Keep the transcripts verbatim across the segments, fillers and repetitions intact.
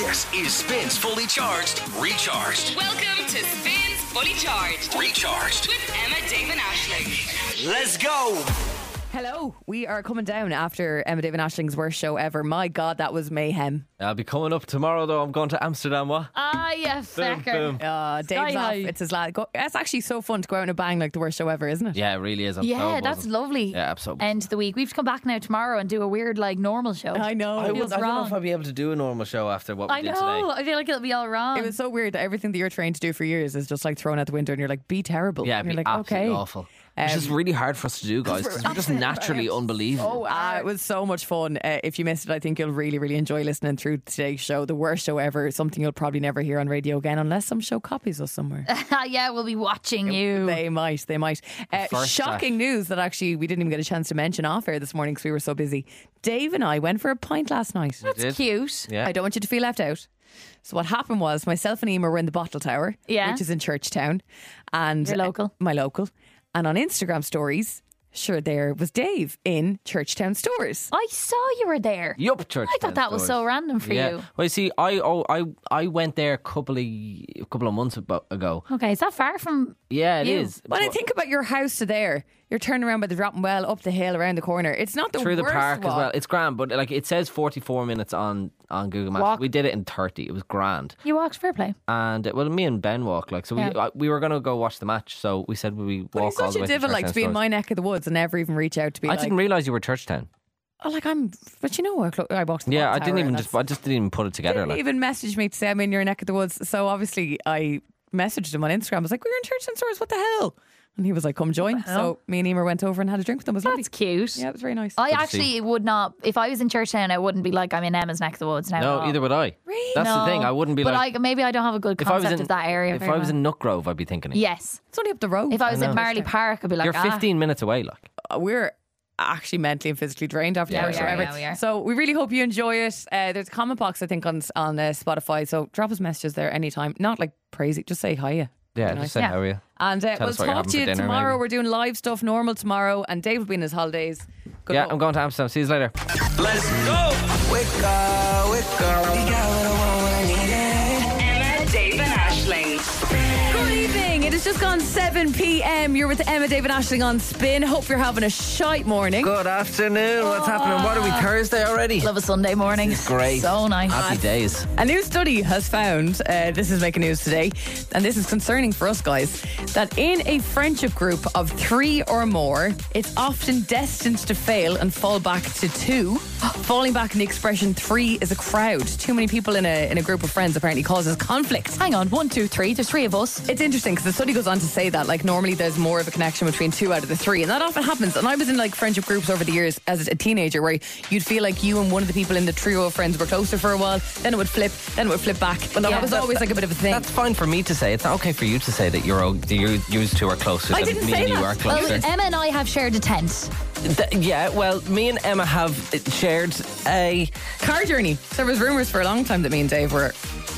This is Spins Fully Charged, Recharged. Welcome to Spins Fully Charged, Recharged with Emma, Dave and Aisling. Let's go. Hello, we are coming down after Emma, Dave and Aisling's worst show ever. My God, that was mayhem. I'll be coming up tomorrow though. I'm going to Amsterdam. What? Ah, yeah, Boom, fecker. boom. Uh, Dave's off. high. It's his lad. Go- It's actually so fun to go out in a bang like the worst show ever, isn't it? Yeah, it really is. I'm so Yeah, that's buzzing. lovely. Yeah, absolutely. End of the week. We have to come back now tomorrow and do a weird, like, normal show. I know. I, It would, feels I don't know wrong. if I'll be able to do a normal show after what we I did know. today. I feel like it'll be all wrong. It was so weird that everything that you're trained to do for years is just like thrown out the window and you're like, be terrible. Yeah, and it'd you're be like, absolutely okay. awful. It's just Um, really hard for us to do, guys, because we're just naturally unbelievable. Oh, uh, it was so much fun. Uh, if you missed it, I think you'll really, really enjoy listening through today's show. The worst show ever. Something you'll probably never hear on radio again unless some show copies us somewhere. Yeah, we'll be watching you. They might, they might. Uh, first shocking news that actually we didn't even get a chance to mention off air this morning because we were so busy. Dave and I went for a pint last night. Did? That's cute. Yeah. I don't want you to feel left out. So what happened was myself and Emer were in the Bottle Tower, Yeah. which is in Churchtown. And Your local. uh, my local. And on Instagram stories, sure, there was Dave in Churchtown stores. I saw you were there. Yup, church. I thought that was so random for yeah. you. Well, you see, I oh, I I went there a couple of a couple of months abo- ago. Okay, is that far from Yeah, it You. is. When I think about your house to there, you're turning around by the dropping well, up the hill, around the corner. It's not the through the worst park walk. as well. It's grand, but like it says forty-four minutes on on Google Maps. Walk. We did it in thirty. It was grand. You walked fair play. And uh, well, me and Ben walked like so. We Yeah. uh, we were gonna go watch the match, so we said we But walk he's all such the a way divot, to like to Churchtown be in stores. my neck of the woods and never even reach out to be I like, didn't realise you were Churchtown. oh, like I'm, but you know what? I walked the Yeah, Bottle I didn't Tower even and just that's- I just didn't even put it together. didn't Like even message me to say I'm in your neck of the woods. So obviously I messaged him on Instagram. I was like, we're in Churchtown stores. What the hell? And he was like, come join. So me and Emer went over and had a drink with them. It was lovely. That's cute. Yeah, it was very nice. I Good to actually would not, if I was in Churchtown, I wouldn't be like I'm in Emma's neck of the woods now. no, at all. either would I. Really? That's No. the thing. I wouldn't be but like I, maybe I don't have a good if I was concept in of that area. If very I was well. in Nutgrove, I'd be thinking it. Yes. It's only up the road. If I was I in know. Marley Park, I'd be like, You're ah. fifteen minutes away. Like Uh, we're actually mentally and physically drained after Yeah, the we worst are, show ever. yeah, we are. So we really hope you enjoy it. Uh, there's a comment box, I think, on on uh, Spotify. So drop us messages there anytime. Not like crazy. Just say hiya. yeah, nice. just say Yeah. how are you. And uh, Tell we'll us what you're talk having to for you dinner, tomorrow. maybe. We're doing live stuff normal tomorrow. And Dave will be in his holidays. Good Yeah, luck. I'm going to Amsterdam. See you later. Let's go. Wake up, wake up. You got what I want when I need it. Emma, Dave and Aisling. Good evening. It has just gone seven p.m. You're with Emma, Dave and Aisling on Spin. Hope you're having a shite morning. Good afternoon. What's happening? What are we, Thursday already? Love a Sunday morning. Great. So nice. Happy days. A new study has found, uh, this is making news today, and this is concerning for us guys, that in a friendship group of three or more, it's often destined to fail and fall back to two. Falling back in the expression three is a crowd. Too many people in a in a group of friends apparently causes conflict. Hang on, one, two, three. There's three of us. It's interesting because the study goes on to say that like normally there's more of a connection between two out of the three, and that often happens. And I was in like friendship groups over the years as a teenager where you'd feel like you and one of the people in the trio of friends were closer for a while, then it would flip, then it would flip back. But that was that- always like a bit of a thing. That's fine for me to say. It's not okay for you to say that you're o- you you two are closer. I that didn't me say and you that. are Well, closer. Emma and I have shared a tent. Th- yeah, well, me and Emma have shared a. Car journey. There was rumours for a long time that me and Dave were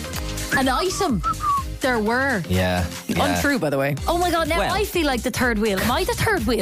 An item. There were. Yeah, yeah. untrue, by the way. Oh my God, now Well. I feel like the third wheel. Am I the third wheel?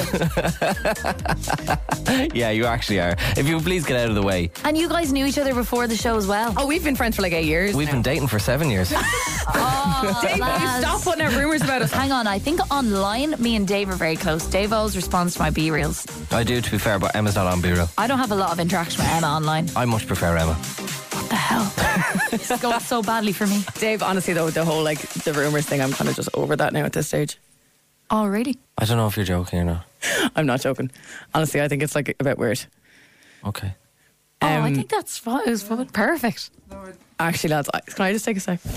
Yeah, you actually are. If you please get out of the way. And you guys knew each other before the show as well. Oh, we've been friends for like eight years. We've now. been dating for seven years. Oh, Dave, will you lads. stop putting out rumours about us? Hang on, I think online, me and Dave are very close. Dave always responds to my B-reels. I do, to be fair, but Emma's not on Bureau. I don't have a lot of interaction with Emma online. I much prefer Emma. What the hell? It's going so badly for me. Dave, honestly though, the whole like the rumours thing, I'm kind of just over that now at this stage. Oh, really? I don't know if you're joking or not. I'm not joking. Honestly, I think it's like a bit weird. Okay. Oh, I Um, think that's fine. It was fine. Perfect. Actually, lads, I- can I just take a sec?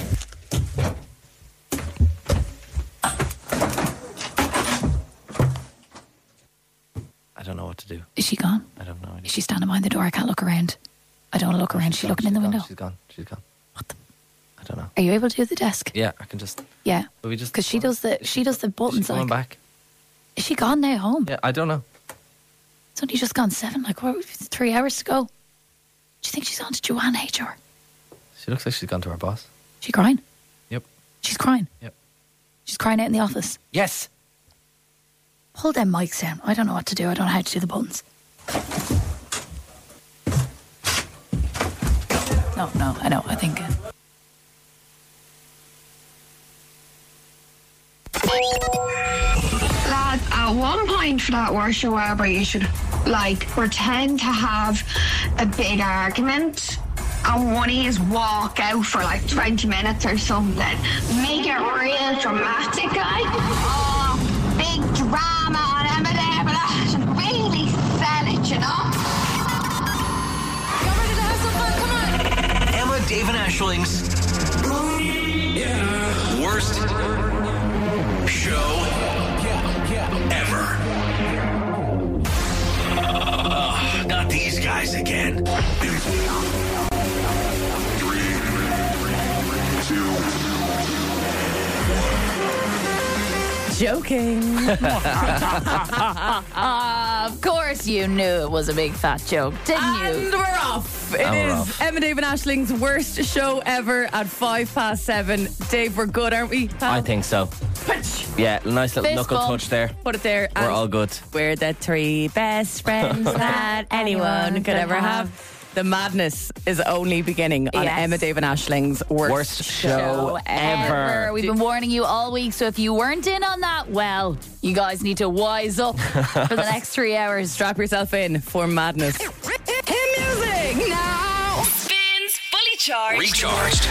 I don't know what to do. Is she gone? I don't know. Is she standing behind the door? I can't look around. I don't want to look around. Is she looking in the She's gone, window? She's gone. She's gone. What the? I don't know. Are you able to do the desk? Yeah, I can just. Yeah. But we just. Because she does the she does the Is she buttons. coming Like, back? is she gone now home? Yeah, I don't know. It's only just gone seven. Like, what? Three hours to go. Do you think she's on to Joanne H R? She looks like she's gone to her boss. She crying? Yep. She's crying. Yep. She's crying out in the office. Yes. Pull them mics down. I don't know what to do. I don't know how to do the buttons. No, no, I know. I think. Uh, Lads, at one point for that worst show ever, you should, like, pretend to have a big argument. And one of you walk out for like twenty minutes or something. Make it real dramatic, guy. Oh, big drama and everything, but and really sell it, you know? You're ready to have some fun? Come on. Emma, Dave and Ashling's worst show ever. Uh, not these guys again. Joking. Uh, of course you knew it was a big fat joke, didn't And you? we're off. It And we're is off. Emma, Dave and Ashling's worst show ever at five past seven. Dave, we're good, aren't we, pal? I think so. Punch. Yeah, nice little Fist knuckle bump. touch there. Put it there. We're and all good. We're the three best friends that anyone could ever have. The madness is only beginning on Yes. Emma, Dave and Ashling's worst, Worst show ever. We've been warning you all week, so if you weren't in on that, well, you guys need to wise up for the next three hours. Strap yourself in for madness. Hit music now. Spins Fully Charged. Recharged.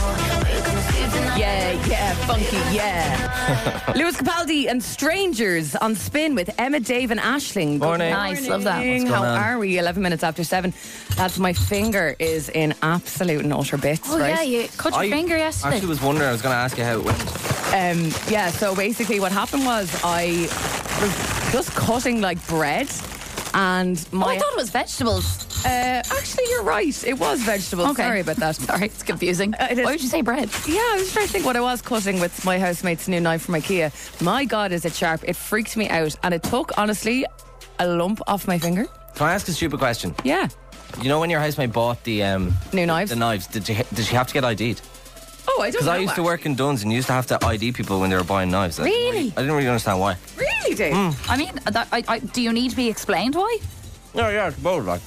Yeah, yeah, funky, yeah. Lewis Capaldi and Strangers on Spin with Emma, Dave and Aisling. Good Morning. Nice, love that. morning. What's How going on? are we? eleven minutes after seven. That's my finger is in absolute and utter bits, Oh, right? yeah, you cut your I finger yesterday. actually was wondering, I was going to ask you how it went. Um, yeah, so basically what happened was I was just cutting like bread and oh, my... I thought it was vegetables. uh, actually, you're right. It was vegetables. Okay. Sorry about that. Sorry, it's confusing. Uh, it is. Why would you say bread? Yeah, I was trying to think what I was cutting with my housemate's new knife from IKEA. My God, is it sharp. It freaked me out. And it took, honestly, a lump off my finger. Can I ask a stupid question? Yeah. You know when your housemate bought the um, New knives? the knives, did you did she have to get I D'd? Oh, I don't Because know. I used to work in Dunn's and you used to have to I D people when they were buying knives. I didn't Really? I didn't really understand why. Really, Dave? I mean, that, I, I, do you need to be explained why? No, yeah, it's both like.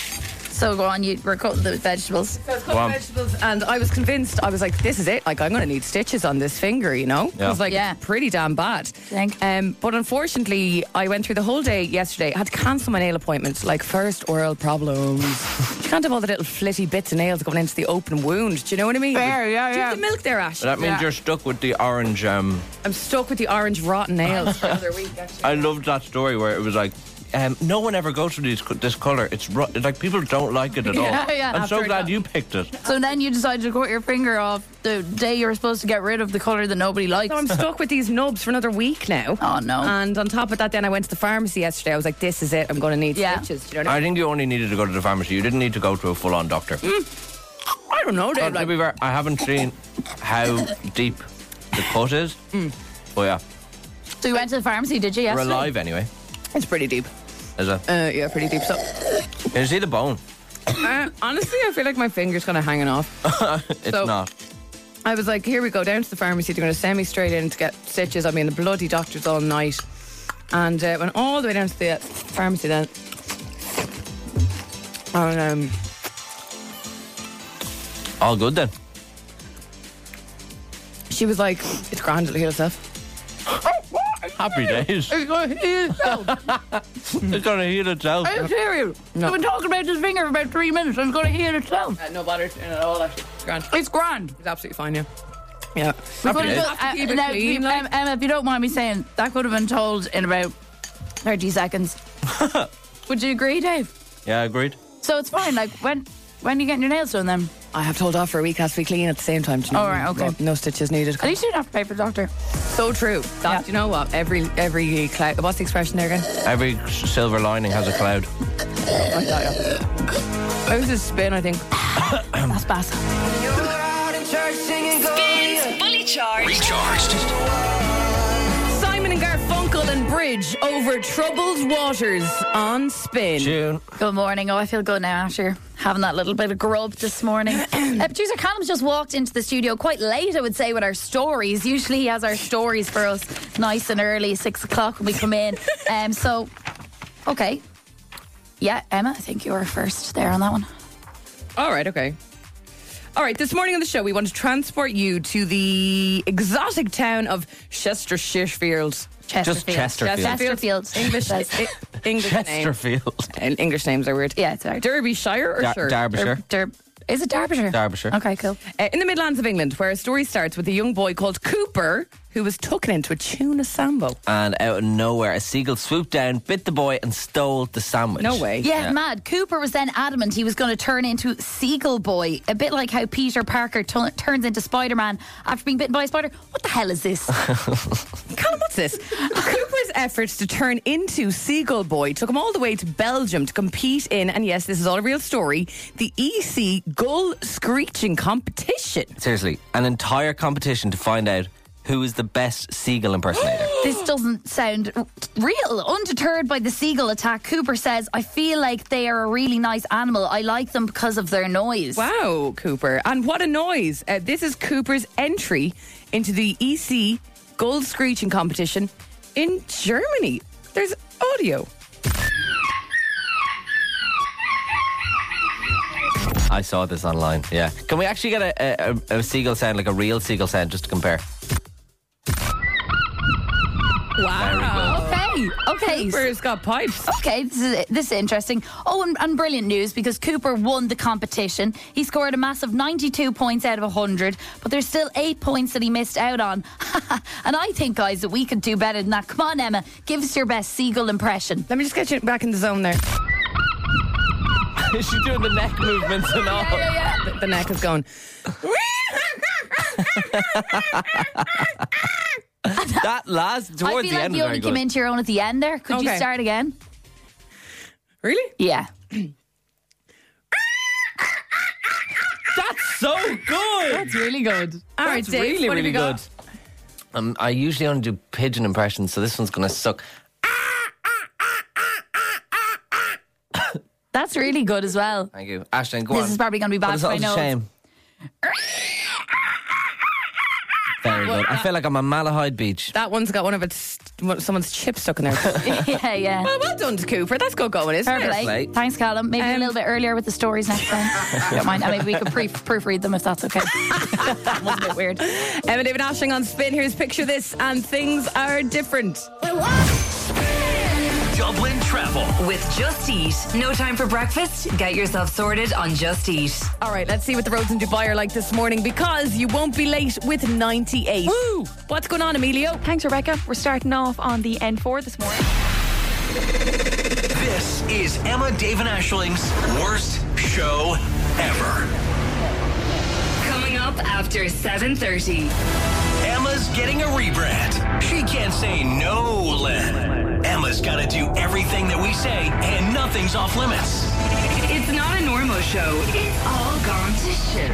So go on, you were cutting the vegetables. So I was Go cutting on. vegetables and I was convinced, I was like, this is it. Like, I'm going to need stitches on this finger, you know? Yeah. It was like Yeah. pretty damn bad. Think. Um, but unfortunately, I went through the whole day yesterday. I had to cancel my nail appointment, like first world problems. You can't have all the little flitty bits of nails going into the open wound. Do you know what I mean? Fair, yeah, Do you have yeah. the milk there, Ash? That means Yeah. you're stuck with the orange. Um, I'm stuck with the orange rotten nails the other week, actually. I loved that story where it was like, um, no one ever goes for these, this colour. It's ru- like people don't like it at all. Yeah, yeah. I'm so After glad it- you picked it. So then you decided to cut your finger off the day you were supposed to get rid of the colour that nobody likes. So I'm stuck with these nubs for another week now. Oh, no. And on top of that, then I went to the pharmacy yesterday. I was like, this is it. I'm going to need Yeah. stitches. Do you know what I I mean? think you only needed to go to the pharmacy. You didn't need to go to a full-on doctor. I don't know, Uh, Dave. to Like, be fair, I haven't seen how deep the cut is. But yeah, So you went to the pharmacy, did you, we're yesterday? alive anyway. it's pretty deep. Is it? Uh, yeah, pretty deep. So, Can you see the bone? uh, honestly, I feel like my finger's kind of hanging off. It's So- not. I was like, here we go, down to the pharmacy. They're going to send me straight in to get stitches. I mean, the bloody doctors all night. And uh, went all the way down to the uh, pharmacy then. And um, All good then. she was like, it's grand, it'll heal itself. Happy days. It's going to heal itself. It's gonna heal itself. I'm serious. No. I've been talking about this finger for about three minutes and it's going to heal itself. Uh, no bother at all, actually. It's grand. It's grand. It's absolutely fine, yeah. Yeah. We could days. have Have to keep uh, it now, clean, if you- like. um, Emma, if you don't mind me saying, that could have been told in about thirty seconds. Would you agree, Dave? Yeah, agreed. So it's fine. Like, when when are you getting your nails done then? I have told off for a week, has to be clean at the same time. Do you know All what I right, mean? okay. No, no stitches needed. At least you don't have to pay for the doctor. So true. That, Yeah. Do you know what? Every every cloud. What's the expression there again? Every s- silver lining has a cloud. Like that, yeah. It was a spin, I think. That's bad. Spins Fully Charged. Recharged. Simon and Garfunkel and Bridge over troubled waters on Spin. June. Good morning. Oh, I feel good now after having that little bit of grub this morning. uh, producer Callum's just walked into the studio quite late, I would say, with our stories. Usually he has our stories for us nice and early, six o'clock when we come in. Um, so, okay. Yeah, Emma, I think you were first there on that one. All right, okay. All right, this morning on the show, we want to transport you to the exotic town of Chesterfield. Chesterfield. Chesterfield. Chesterfield. English, That's- I- English name. Chesterfield. And English names are weird. Yeah, it's hard. Derbyshire or Dar- Shire? Derbyshire. Der- is it Derbyshire? Derbyshire. Okay, cool. Uh, in the Midlands of England, where a story starts with a young boy called Cooper who was taken into a tuna sambo. And out of nowhere, a seagull swooped down, bit the boy, and stole the sandwich. No way. Yeah, Yeah. mad. Cooper was then adamant he was going to turn into Seagull Boy, a bit like how Peter Parker tu- turns into Spider-Man after being bitten by a spider. What the hell is this? Callum, what's this? Cooper's efforts to turn into Seagull Boy took him all the way to Belgium to compete in, and yes, this is all a real story, the E C Gull Screeching Competition. Seriously, an entire competition to find out who is the best seagull impersonator. This doesn't sound real. Undeterred by the seagull attack, Cooper says, I feel like they are a really nice animal. I like them because of their noise. Wow, Cooper. And what a noise. Uh, this is Cooper's entry into the E C Gull Screeching Competition in Germany. There's audio. I saw this online, yeah. Can we actually get a, a, a seagull sound, like a real seagull sound, just to compare? Wow. Okay, okay. Cooper's got pipes. Okay, this is, this is interesting. Oh, and, and brilliant news because Cooper won the competition. He scored a massive ninety-two points out of one hundred, but there's still eight points that he missed out on. And I think, guys, that we could do better than that. Come on, Emma, give us your best seagull impression. Let me just get you back in the zone there. Is she doing the neck movements and all? The, the neck is going. That last, I towards feel the like end, you was only very came good. into your own at the end there. Could you Okay. start again? Really? Yeah. That's so good! That's really good. All right, That's Dave, really, what have really you got? good. Um, I usually only do pigeon impressions, so this one's going to suck. That's really good as well. Thank you. Ashton, go This on. is probably gonna be bad Put us for all my to nose. shame. Very good. I feel like I'm on Malahide Beach. That one's got one of its one- someone's chip stuck in there. yeah, yeah. well, well done to Cooper. That's good going, isn't Fair it? play. play. Thanks, Callum. Maybe a Um, little bit earlier with the stories next time. Don't mind. And maybe we could pre- proofread them if that's okay. That was a bit weird. Emma David Ashling on Spin. Here's Picture This, and things are different. Dublin travel with Just Eat. No time for breakfast? Get yourself sorted on Just Eat. All right, let's see what the roads in Dubai are like this morning, because you won't be late with ninety-eight. Woo! What's going on, Emilio? Thanks, Rebecca. We're starting off on the N four this morning. This is Emma David Ashling's worst show ever. Coming up after seven thirty. Emma's getting a rebrand. She can't say no, Len. Emma's got to do everything that we say, and nothing's off limits. It's not a normal show. It's all gone to shit.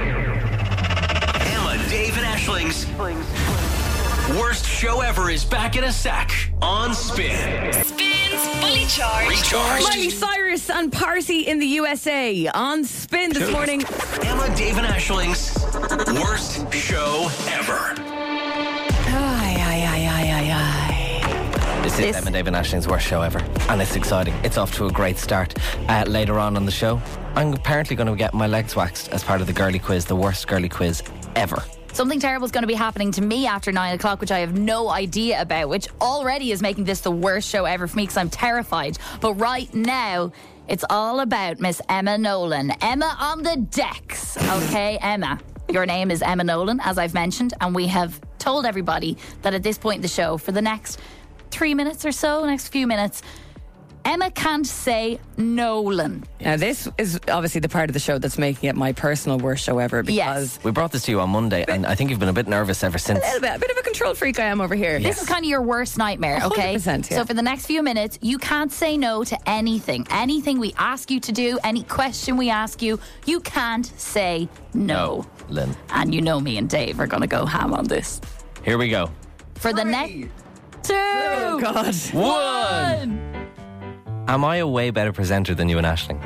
Emma David Ashling's worst show ever is back in a sec on Spin. Spins Fully Charged. Recharged. Miley Cyrus and Party in the U S A on Spin this morning. Emma David Ashling's worst show ever. Ay, ay, ay, ay, ay, ay. This is This- Emma David Ashling's worst show ever, and it's exciting. It's off to a great start. Uh, later on on the show, I'm apparently going to get my legs waxed as part of the girly quiz, the worst girly quiz ever. Something terrible is going to be happening to me after nine o'clock, which I have no idea about, which already is making this the worst show ever for me because I'm terrified. But right now, it's all about Miss Emma Nolan. Emma on the decks. Okay, Emma. Your name is Emma Nolan, as I've mentioned, and we have told everybody that at this point in the show, for the next three minutes or so, next few minutes, Emma can't say Nolan. Now, this is obviously the part of the show that's making it my personal worst show ever, because Yes. We brought this to you on Monday, and I think you've been a bit nervous ever since. a little bit, a bit of a control freak I am over here. This is kind of your worst nightmare, okay? one hundred percent, yeah. So for the next few minutes, you can't say no to anything. Anything we ask you to do, any question we ask you, you can't say no. No, Lynn. And you know me and Dave are going to go ham on this. Here we go. For the next two, Oh, God. one. Am I a way better presenter than you and Aisling?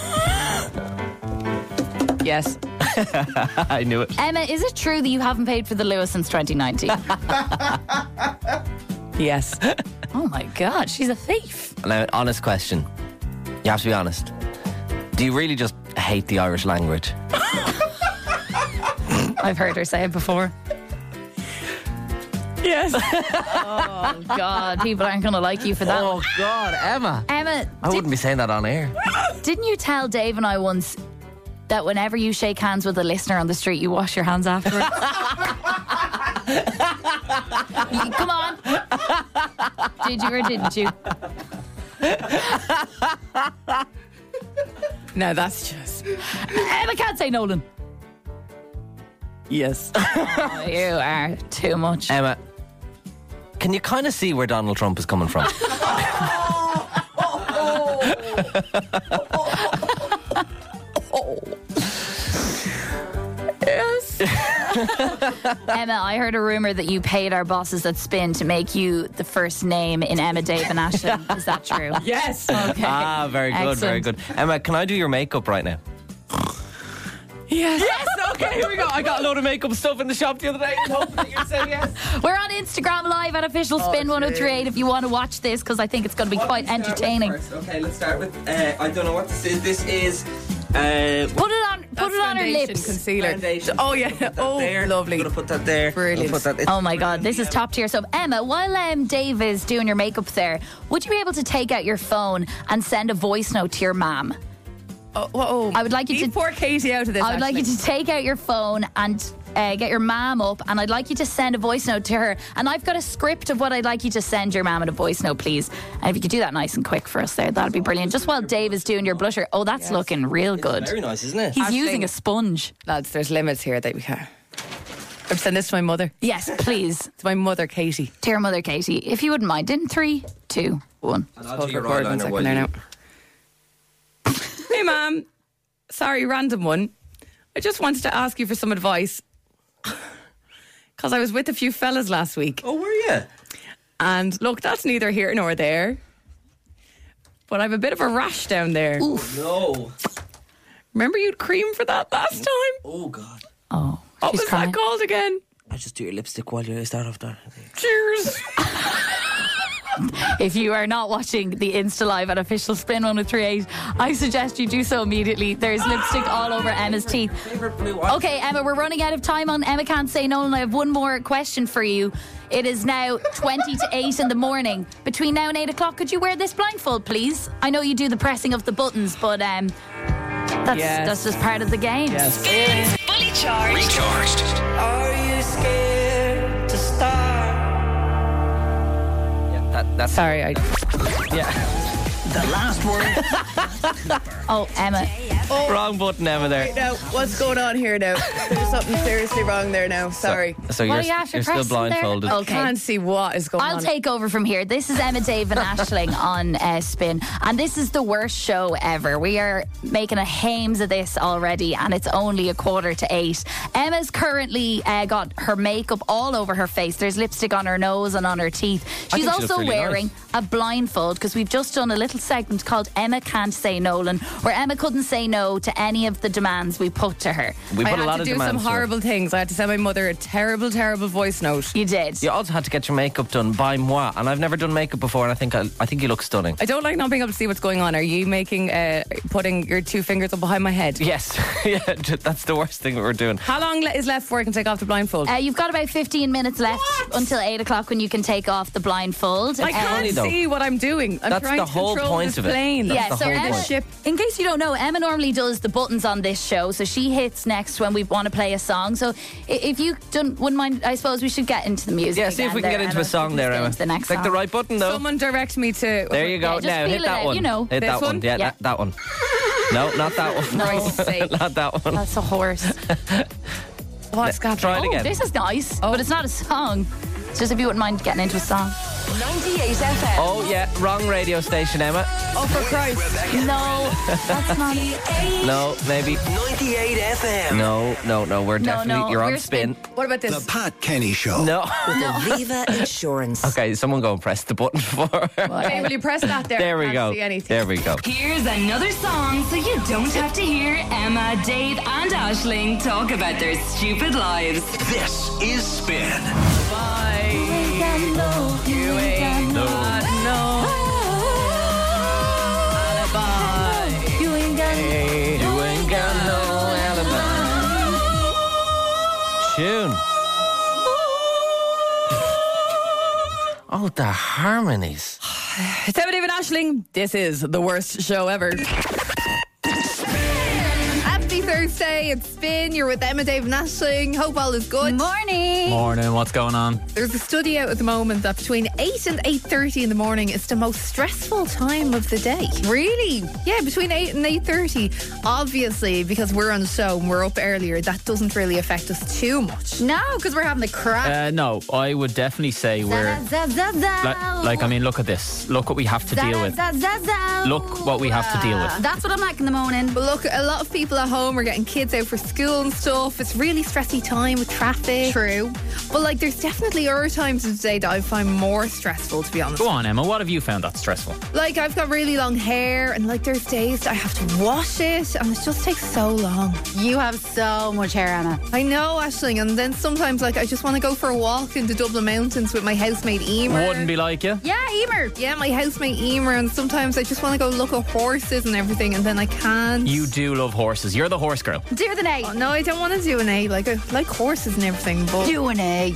Yes. I knew it. Emma, is it true that you haven't paid for the Lewis since twenty nineteen? Yes. Oh my God, she's a thief. Now, honest question. You have to be honest. Do you really just hate the Irish language? I've heard her say it before. Yes. Oh, God. People aren't going to like you for that Oh one. God, Emma. Emma, I wouldn't be saying that on air. didn't you tell Dave and I once that whenever you shake hands with a listener on the street, you wash your hands afterwards? Come on. Did you or didn't you? No, that's just. Emma can't say Nolan. Yes. Oh, you are too much. Emma, can you kind of see where Donald Trump is coming from? Yes. Emma, I heard a rumour that you paid our bosses at Spin to make you the first name in Emma, Dave and Ashling. Is that true? Yes. Okay. Ah, very good, very good. Emma, can I do your makeup right now? Yes. Yes, okay, here we go. I got a load of makeup stuff in the shop the other day. Hoping that you'll say yes. We're on Instagram Live at Official Spin one oh three eight if you want to watch this, because I think it's going to be quite entertaining. Okay, let's start with. Uh, I don't know what this is. This is. Uh, Put it on. Put That's it on her foundation, lips. Concealer. Foundation. Oh yeah. Put that Oh, there. lovely. I'm gonna put that there. Brilliant. I'll put that. Oh my God, this is top tier. So Emma, while um, Dave is doing your makeup there, would you be able to take out your phone and send a voice note to your mum? Oh, oh, I would like you leave to- poor Katie out of this. I would like you actually. to take out your phone and uh, get your mum up, and I'd like you to send a voice note to her. And I've got a script of what I'd like you to send your mum in a voice note, please. And if you could do that nice and quick for us there, that'd be brilliant. Just while Dave is doing your blusher. Oh, that's looking real good. Very nice, isn't it? He's Aisling. using a sponge. Lads, there's limits here that we can't. I've sent this to my mother. Yes, please. To my mother, Katie. To your mother, Katie, if you wouldn't mind. In three, two, one. And I'll Hold do your record one eyeliner second while there you- now. Hey, Mum. Sorry, random one. I just wanted to ask you for some advice. Because I was with a few fellas last week. Oh, were you? And look, that's neither here nor there. But I have a bit of a rash down there. No. Remember you'd cream for that last time? Oh God. Oh, What she's was crying. that called again? I just do your lipstick while you start off there. Cheers. If you are not watching the Insta Live at Official Spin one oh three eight, I suggest you do so immediately. There's lipstick all over Emma's teeth. Favorite blue one. Okay, Emma, we're running out of time on Emma Can't Say No, and I have one more question for you. It is now twenty to eight in the morning. Between now and eight o'clock, could you wear this blindfold, please? I know you do the pressing of the buttons, but um, that's, Yes. that's just part of the game. Yes. Spins Fully Charged. Recharged. Are you scared to start? Yeah, that, that's Sorry, I. yeah. The last word. Oh, Emma. Wrong button, Emma. There. Now, what's going on here now? There's something seriously wrong there now. Sorry. So What you're, are you after you're still pressing there? blindfolded. Okay. Can't see what is going I'll on. take over from here. This is Emma, Dave and Ashling on uh, Spin, and this is the worst show ever. We are making a hames of this already, and it's only a quarter to eight. Emma's currently uh, got her makeup all over her face. There's lipstick on her nose and on her teeth. I She's think she looks also really wearing nice. a blindfold, because we've just done a little segment called Emma Can't Say Nolan, where Emma couldn't say no to any of the demands we put to her. We I put a had lot to of do some demands to her. horrible things. I had to send my mother a terrible, terrible voice note. You did. You also had to get your makeup done by moi, and I've never done makeup before, and I think I, I think you look stunning. I don't like not being able to see what's going on. Are you making, uh, putting your two fingers up behind my head? Yes, yeah, that's the worst thing that we're doing. How long le- is left before I can take off the blindfold? Uh, you've got about fifteen minutes left until eight o'clock when you can take off the blindfold. I Uh, can't funny, though. see what I'm doing. I'm That's trying the to whole control point this of it. plane. Yeah, the so whole Emma, point. Ship. in case you don't know, Emma normally does the buttons on this show, so she hits next when we want to play a song. So i- if you don't, wouldn't mind, I suppose we should get into the music. Yeah, see if again we can there, get into Emma. a song Let's there, get Emma. into the next Click the song. right button, though. Someone direct me to. There you go. Yeah, just now feel hit it that out, one. you know. Hit This that one. one? Yeah, Yeah. That, that one. No, not that one. No. Christ's sake. Not that one. That's a horse. What's happening? Try it Oh, again. this is nice, but it's not a song. It's just if you wouldn't mind getting into a song. ninety-eight F M. Oh yeah, wrong radio station, Emma. Oh, for Christ. No, that's not it. No, maybe. ninety-eight F M. No, no, no. We're No, definitely. no, you're on we're spin. What about The this? Pat Kenny Show. No. Aviva Insurance. Okay, someone go and press the button for her. Okay, will you press that there? There we Can't go. see anything. There we go. Here's another song so you don't have to hear Emma, Dave, and Ashling talk about their stupid lives. This is Spin. Bye. You ain't got no alibi. You ain't got Hey, you ain't got no alibi. tune. Oh, the harmonies. It's Emma, David Ashling. This is the worst show ever. Happy Thursday. It's Spin. You're with Emma, David Ashling. Hope all is good. Morning. Morning, what's going on? There's a study out at the moment that between eight and eight thirty in the morning is the most stressful time of the day. Really? Yeah, between eight and eight thirty. Obviously, because we're on the show and we're up earlier, that doesn't really affect us too much. No, because we're having the crack. Uh, no, I would definitely say we're... Za, za, za, Like, like, I mean, look at this. Look what we have to deal with. za, za, za. Look what we have to deal with. That's what I'm like in the morning. But look, a lot of people at home are getting kids out for school and stuff. It's really stressy time with traffic. True. But like, there's definitely other times of the day that I find more stressful, to be honest. Go on, Emma, what have you found that's stressful? Like, I've got really long hair, and like, there's days that I have to wash it, and it just takes so long. You have so much hair, Emma. I know, Aisling, and then sometimes like I just want to go for a walk in the Dublin Mountains with my housemate Emer. Wouldn't be like you. Yeah, Emer. Yeah, my housemate Emer, and sometimes I just want to go look at horses and everything, and then I can't. You do love horses. You're the horse girl. Do the nay. Oh, no, I don't want to do an A. Like, I like horses and everything, but Do an A.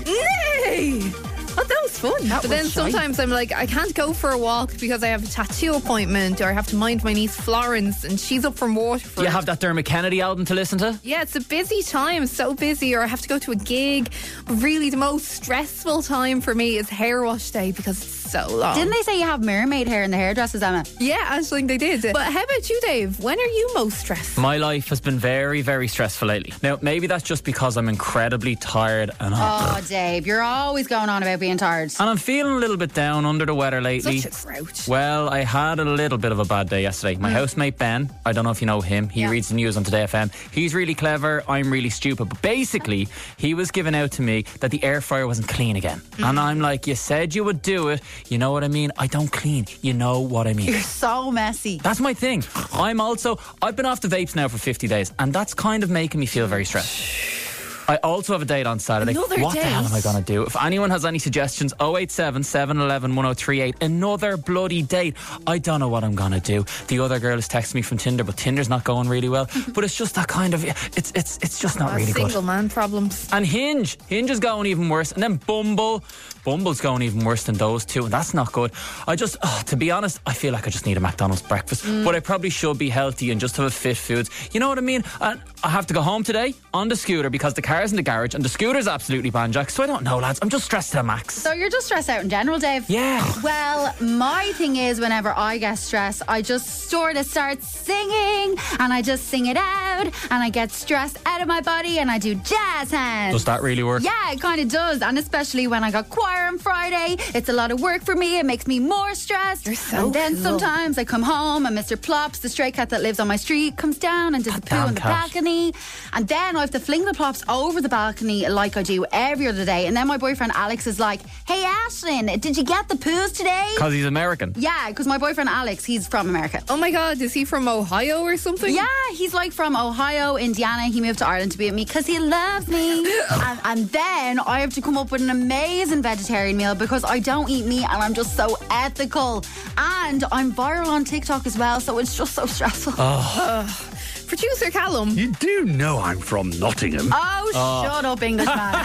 Nay! Oh, that was fun. That but then was shite. sometimes I'm like, I can't go for a walk because I have a tattoo appointment, or I have to mind my niece Florence, and she's up from Waterford. You have that Dermot Kennedy album to listen to? Yeah, it's a busy time, so busy, or I have to go to a gig. But really, the most stressful time for me is hair wash day because it's so long. Didn't they say you have mermaid hair in the hairdressers, Emma? Yeah, Aisling, they did. But how about you, Dave? When are you most stressed? My life has been very, very stressful lately. Now, maybe that's just because I'm incredibly tired and Oh, Dave, you're always going on about being tired. And I'm feeling a little bit down under the weather lately. Such a grouch. Well, I had a little bit of a bad day yesterday. My housemate Ben, I don't know if you know him, he Yeah. reads the news on Today F M. He's really clever, I'm really stupid. But basically, he was giving out to me that the air fryer wasn't clean again. And I'm like, you said you would do it. You know what I mean? I don't clean. You know what I mean? You're so messy. That's my thing. I'm also, I've been off the vapes now for fifty days, and that's kind of making me feel very stressed. I also have a date on Saturday. Another what date? the hell am I going to do? If anyone has any suggestions, oh eight seven, seven one one, one oh three eight. Another bloody date. I don't know what I'm going to do. The other girl is texting me from Tinder, but Tinder's not going really well. But it's just that kind of, it's it's it's just not Ah, really good. single man problems. And Hinge. Hinge is going even worse. And then Bumble. Bumble's going even worse than those two, and that's not good. I just, oh, to be honest, I feel like I just need a McDonald's breakfast. But I probably should be healthy and just have a fit foods. You know what I mean? And I have to go home today on the scooter because the car's in the garage and the scooter's absolutely banjack. So I don't know, lads. I'm just stressed to the max. So you're just stressed out in general, Dave? Yeah. Well, my thing is whenever I get stressed, I just sort of start singing and I just sing it out and I get stressed out of my body and I do jazz hands. Does that really work? Yeah, it kind of does. And especially when I got choir on Friday, it's a lot of work for me. It makes me more stressed. You're so and then cool. sometimes I come home and Mister Plops, the stray cat that lives on my street, comes down and does a poo damn on the cat. balcony. And then I have to fling the Plops over the balcony like I do every other day. And then my boyfriend Alex is like, hey Ashlyn, did you get the poos today? Because he's American. Yeah, because my boyfriend Alex, he's from America. Oh my God, is he from Ohio or something? Yeah, he's like from Ohio, Indiana. He moved to Ireland to be with me because he loves me. and, and then I have to come up with an amazing vegetarian meal because I don't eat meat and I'm just so ethical. And I'm viral on TikTok as well, so it's just so stressful. Oh. Producer Callum. You do know I'm from Nottingham. Oh, Oh. shut up, Englishman.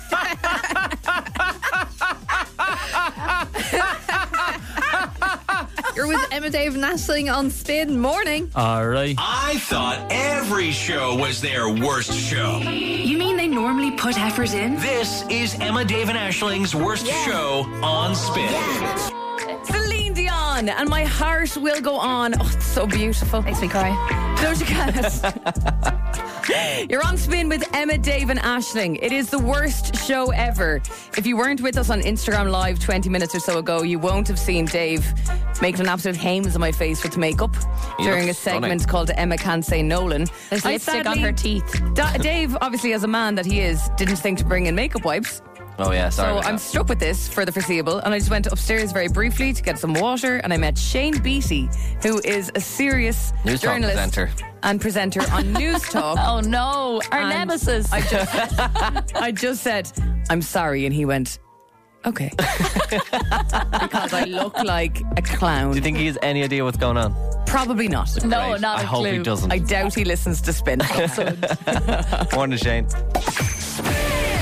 You're with Emma, Dave, and Ashling on Spin. Morning. All right. I thought every show was their worst show. You mean they normally put effort in? This is Emma, Dave, and Ashling's worst show on Spin. Celine Dion, and my heart will go on. Oh, it's so beautiful. Makes me cry. Doja Cat. You're on Spin with Emma, Dave, and Ashling. It is the worst show ever. If you weren't with us on Instagram Live twenty minutes or so ago, you won't have seen Dave making an absolute hames on my face with makeup during a looks stunning. segment called Emma Can't Say Nolan. There's I lipstick on sadly- her teeth. Da- Dave, obviously, as a man that he is, didn't think to bring in makeup wipes. Oh, yeah, sorry. So about I'm that. stuck with this for the foreseeable, and I just went upstairs very briefly to get some water, and I met Shane Beatty, who is a serious News Talk journalist presenter. and presenter on News Talk. Oh no, our And nemesis. I just, I just said, I'm sorry, and he went, okay. Because I look like a clown. Do you think he has any idea what's going on? Probably not. No, Great. not I a hope he clue. doesn't. I doubt he listens to Spin. Morning, Shane.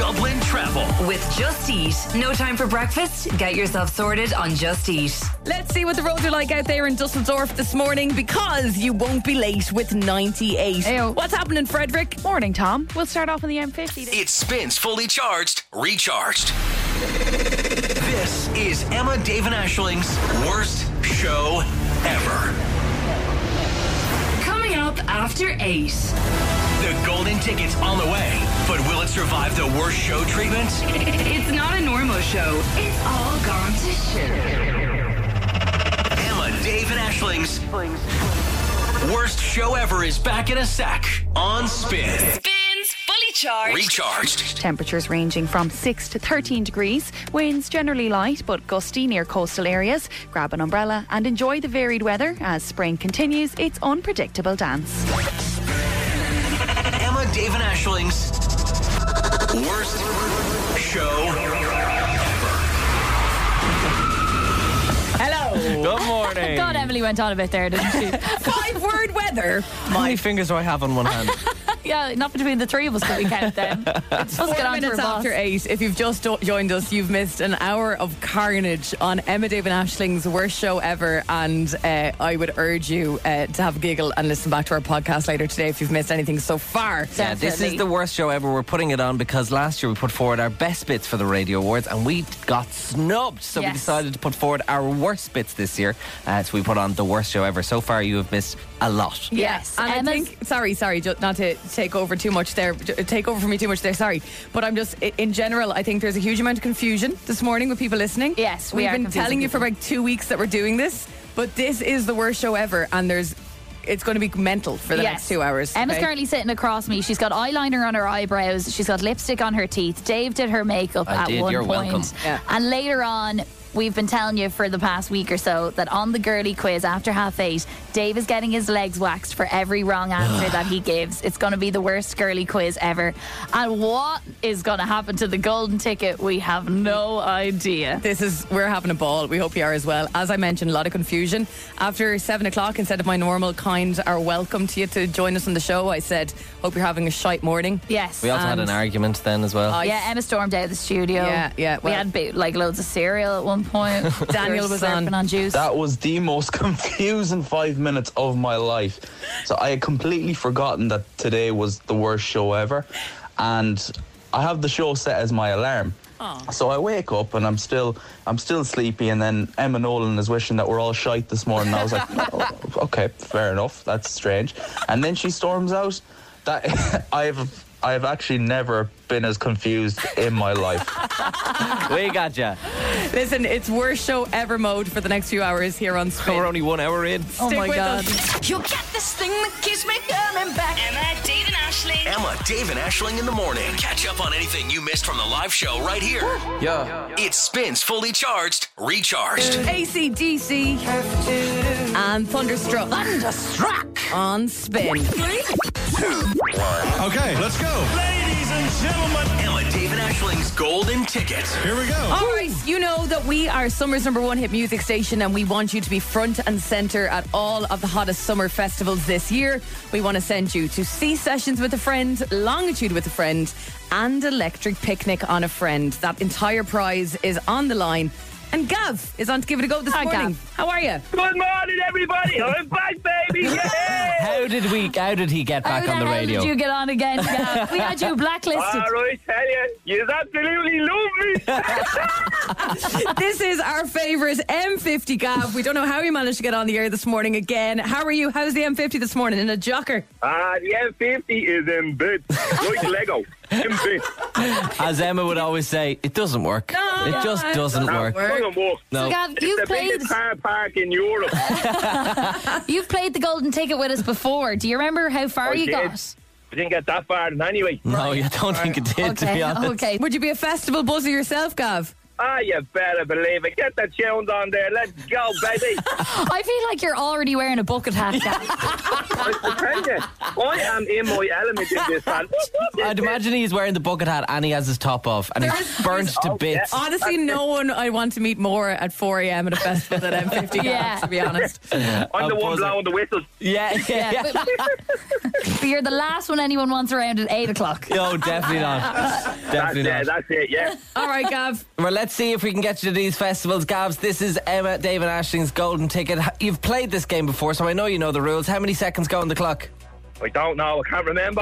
Dublin travel. With Just Eat. No time for breakfast? Get yourself sorted on Just Eat. Let's see what the roads are like out there in Dusseldorf this morning, because you won't be late with ninety-eight. Ayo. What's happening, Frederick? Morning, Tom. We'll start off on the M fifty. It spins fully charged, recharged. This is Emma, Dave and Ashling's worst show ever. Coming up after eight. The golden ticket's on the way, but will it survive the worst show treatment? It's not a normal show. It's all gone to shit. Emma, Dave and Ashling's worst show ever is back in a sec on Spin. Spins fully charged. Recharged. Temperatures ranging from six to thirteen degrees. Winds generally light but gusty near coastal areas. Grab an umbrella and enjoy the varied weather as spring continues its unpredictable dance. Emma, Dave and Ashling's worst show Hello. Good morning. God, Emily went on a bit there, didn't she? Five word weather. How many fingers do I have on one hand? Yeah, not between the three of us could we count them. Let's Four get on to minutes our boss. after eight. If you've just do- joined us, you've missed an hour of carnage on Emma, Dave and Ashling's worst show ever. And uh, I would urge you uh, to have a giggle and listen back to our podcast later today if you've missed anything so far. Yeah, this is the worst show ever. We're putting it on because last year we put forward our best bits for the Radio Awards and we got snubbed. So Yes. we decided to put forward our worst bits this year. Uh, so we put on the worst show ever. So far you have missed a lot. Yes. And Emma's- I think, sorry, sorry, ju- not to take over too much there, j- take over for me too much there, sorry. But I'm just, i- in general, I think there's a huge amount of confusion this morning with people listening. Yes, we We've are been confusing telling you for people. about two weeks that we're doing this, but this is the worst show ever, and there's, it's going to be mental for the Yes. next two hours. Emma's okay? currently sitting across me. She's got eyeliner on her eyebrows. She's got lipstick on her teeth. Dave did her makeup I at did, one you're point. welcome. Yeah. And later on, we've been telling you for the past week or so that on the girly quiz after half eight, Dave is getting his legs waxed for every wrong answer that he gives. It's going to be the worst girly quiz ever. And what is going to happen to the golden ticket, we have no idea. This is, we're having a ball. We hope you are as well. As I mentioned, a lot of confusion. After seven o'clock, instead of my normal kind are welcome to you to join us on the show, I said, hope you're having a shite morning. Yes. We also had And- an argument then as well. I- Yeah, Emma stormed out of the studio. Yeah, yeah, we well- had ba- like loads of cereal at one point. Daniel We were was on. slurping on juice. That was the most confusing five minutes of my life. So I had completely forgotten that today was the worst show ever. And I have the show set as my alarm. So I wake up and I'm still I'm still sleepy, and then Emma Nolan is wishing that we're all shite this morning. I was like, oh, okay, fair enough. That's strange. And then she storms out. That I've I've actually never been as confused in my life. We got ya. Listen, it's worst show ever mode for the next few hours here on Spin. We're only one hour in. Oh Stick my with God. us. You'll get this thing that keeps me coming back. Emma, Dave and Ashling. Emma, Dave and Ashling in the morning. Catch up on anything you missed from the live show right here. Yeah. It spins fully charged, recharged. A C D C and Thunderstruck. Thunderstruck on Spin. Okay, let's go. Ladies and gentlemen, Emma, Dave and Ashling's golden ticket. Here we go. All right, you know that we are summer's number one hit music station, and we want you to be front and centre at all of the hottest summer festivals this year. We want to send you to Sea Sessions with a Friend, Longitude with a Friend, and Electric Picnic on a Friend. That entire prize is on the line. And Gav is on to give it a go this Hi, morning. Gav. How are you? Good morning, everybody. I'm back, baby. Yeah. How did we? How did he get back How on the hell radio? did you get on again? Yeah, we had you blacklisted. All right, tell you, you absolutely love me. This is our favourite M fifty, Gav. We don't know how you managed to get on the air this morning again. How are you? How's the M fifty this morning? In a jocker? Ah, the M fifty is in bed, like Lego. In bed. As Emma would always say, it doesn't work. No, it just it doesn't No, work. it doesn't work. No. So, Gav, It's you've the played, biggest car park in Europe. you've played the golden ticket with us before. Do you remember how far I you did. got? I didn't get that far anyway. No, I don't think it did, to Okay, be honest. okay. Would you be a festival buzzer yourself, Gav? Ah, you better believe it. Get the tunes on there. Let's go, baby. I feel like you're already wearing a bucket hat, Gav. I tell you, I am in my element in this man. I'd imagine he's wearing the bucket hat and he has his top off and he's burnt to Oh, bits. yeah. Honestly, no one I want to meet more at four a.m. at a festival than M fifty, Yeah. to be honest. I'm A the one buzzer. blowing the whistles. Yeah, yeah, Yeah, yeah. but, but you're the last one anyone wants around at eight o'clock. No, definitely not. Definitely that's not. it, that's it, yeah. All right, Gav. Well, let's see if we can get you to these festivals. Gavs, this is Emma, Dave and Ashling's golden ticket. You've played this game before, so I know you know the rules. How many seconds go on the clock? I don't know, I can't remember.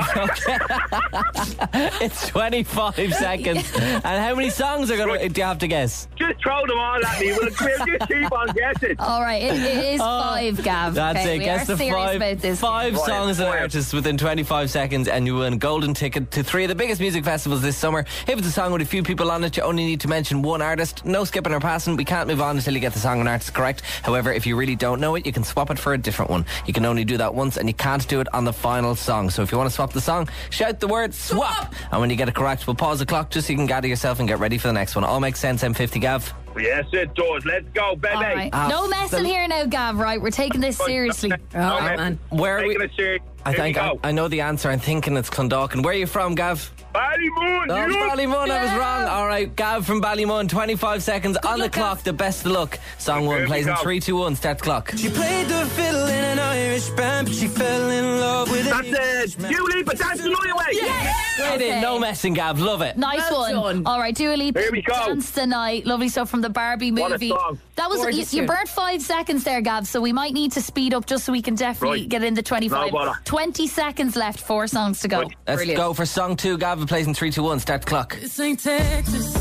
It's twenty-five seconds. And how many songs are going to, do you have to guess? Just throw them all at me. We'll, we'll just keep on guessing. All right, it, it is Oh, five, Gav. That's okay, it. we Guess are the serious five, about this. five Right, songs and right. artists within twenty-five seconds, and you win a golden ticket to three of the biggest music festivals this summer. If it's a song with a few people on it, you only need to mention one artist. No skipping or passing. We can't move on until you get the song and artist correct. However, if you really don't know it, you can swap it for a different one. You can only do that once, and you can't do it on the final song. So if you want to swap the song, shout the word swap. And when you get it correct, we'll pause the clock just so you can gather yourself and get ready for the next one. All makes sense, M fifty, Gav. Yes, it does. Let's go, baby. All right. No messing here now, Gav, right? We're taking this seriously. Oh, man. Where are we? Taking it serious. I Here think we I, go. I know the answer. I'm thinking it's Clondalkin. Where are you from, Gav? Ballymun. Oh, you- Ballymun, I was wrong. All right, Gav from Ballymun, twenty-five seconds on the clock. The best of luck. Song one Here we plays in go. three, two, one. Start the clock. She played the fiddle in an Irish band, but she fell in love with That's it. You leave, but that's the other way. Straight in, no messing, Gav. Love it. Nice Well one. done. All right, Dua Lipa, Here we go. Dance the Night. Lovely stuff from the Barbie What a movie. song. That was Gorgeous you, you tune. burnt five seconds there, Gav. So we might need to speed up just so we can definitely Right. get in the twenty-five. No bother. Twenty seconds left. Four songs to go. Right. Let's Brilliant. go for song two, Gav. It plays in three, two, one. Start the clock. This ain't Texas.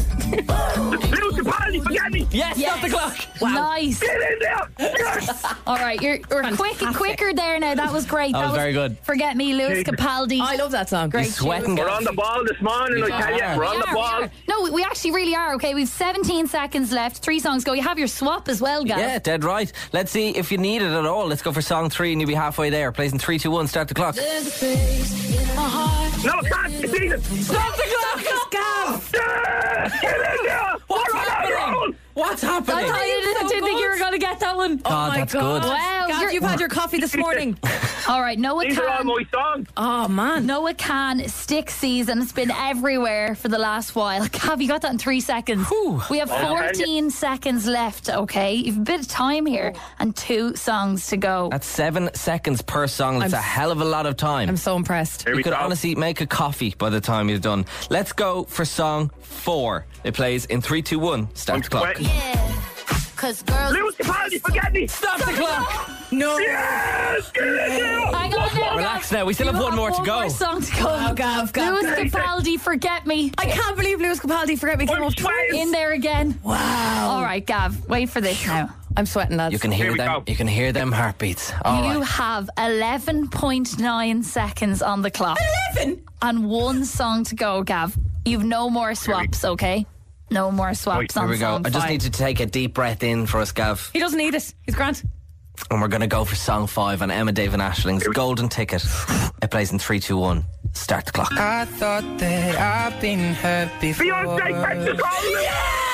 Lose the party, forget me. Yes, Yes. stop the clock. Nice. Get in there. Yes. All right, you're, you're quick, quicker there now. That was great. That was very good. Forget Me, Lewis Capaldi. I love that song. Great You're sweating, We're Gav. on the ball this morning, I tell you. We're on the We are, ball. we are. No, we- we actually really are. Okay, we've seventeen seconds left. Three songs go. You have your swap as well, Gav. Yeah, dead right. Let's see if you need it at all. Let's go for song three and you'll be halfway there. Plays in three, two, one. Start the clock. There's a place in my heart. No, can't. It's easy. Stop the clock, Gav. Yeah. Get in there. What's We're on a roll. happening? What's I happening? thought you didn't, didn't think you were going to get that one. God, my that's God. good. Wow, Gav, you're- you've had your coffee this morning. All right, Noah These are all Can. my songs. Oh, man. Noah Can stick season. It's been everywhere for the last while. Gav, you got that in three seconds. Whew. We have fourteen seconds left, okay? You've a bit of time here and two songs to go. That's seven seconds per song. That's a hell of a lot of time. I'm so impressed. Here You we could go. honestly make a coffee by the time you're done. Let's go for song four. It plays in three, two, one. Start I'm the clock. sweating. Yeah, because girls... Lose the party, forget me. Stop the clock. No. Yes. Get in there. Hang on now, Relax Gav. now. We still You have one more to one go. more song to go. Oh, Gav, Gav. Lewis Capaldi, Forget Me. I can't believe Lewis Capaldi Forget Me came I'm up twice. sweating. In there again. Wow. All right, Gav, wait for this now. I'm sweating, lads. You can Here hear we them. go. You can hear them heartbeats. All You right. have eleven point nine seconds on the clock. eleven? And one song to go, Gav. You've no more swaps, okay? No more swaps on Here we go. song I just five. need to take a deep breath in for us, Gav. He doesn't need it. He's grand. And we're going to go for song five on Emma, Dave and Ashling's golden ticket. It plays in three, two, one. Start the clock. I thought that I've been hurt before. Beyonce, take the call.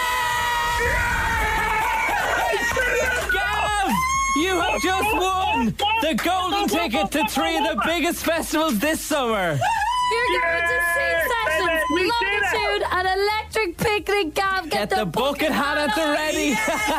Gav, you have just won the golden ticket to three of the biggest festivals this summer. You're going to Yay, Sing Sessions, baby, we did it. Longitude, and Electric Picnic, Gav. Get, Get the bucket hat at the ready.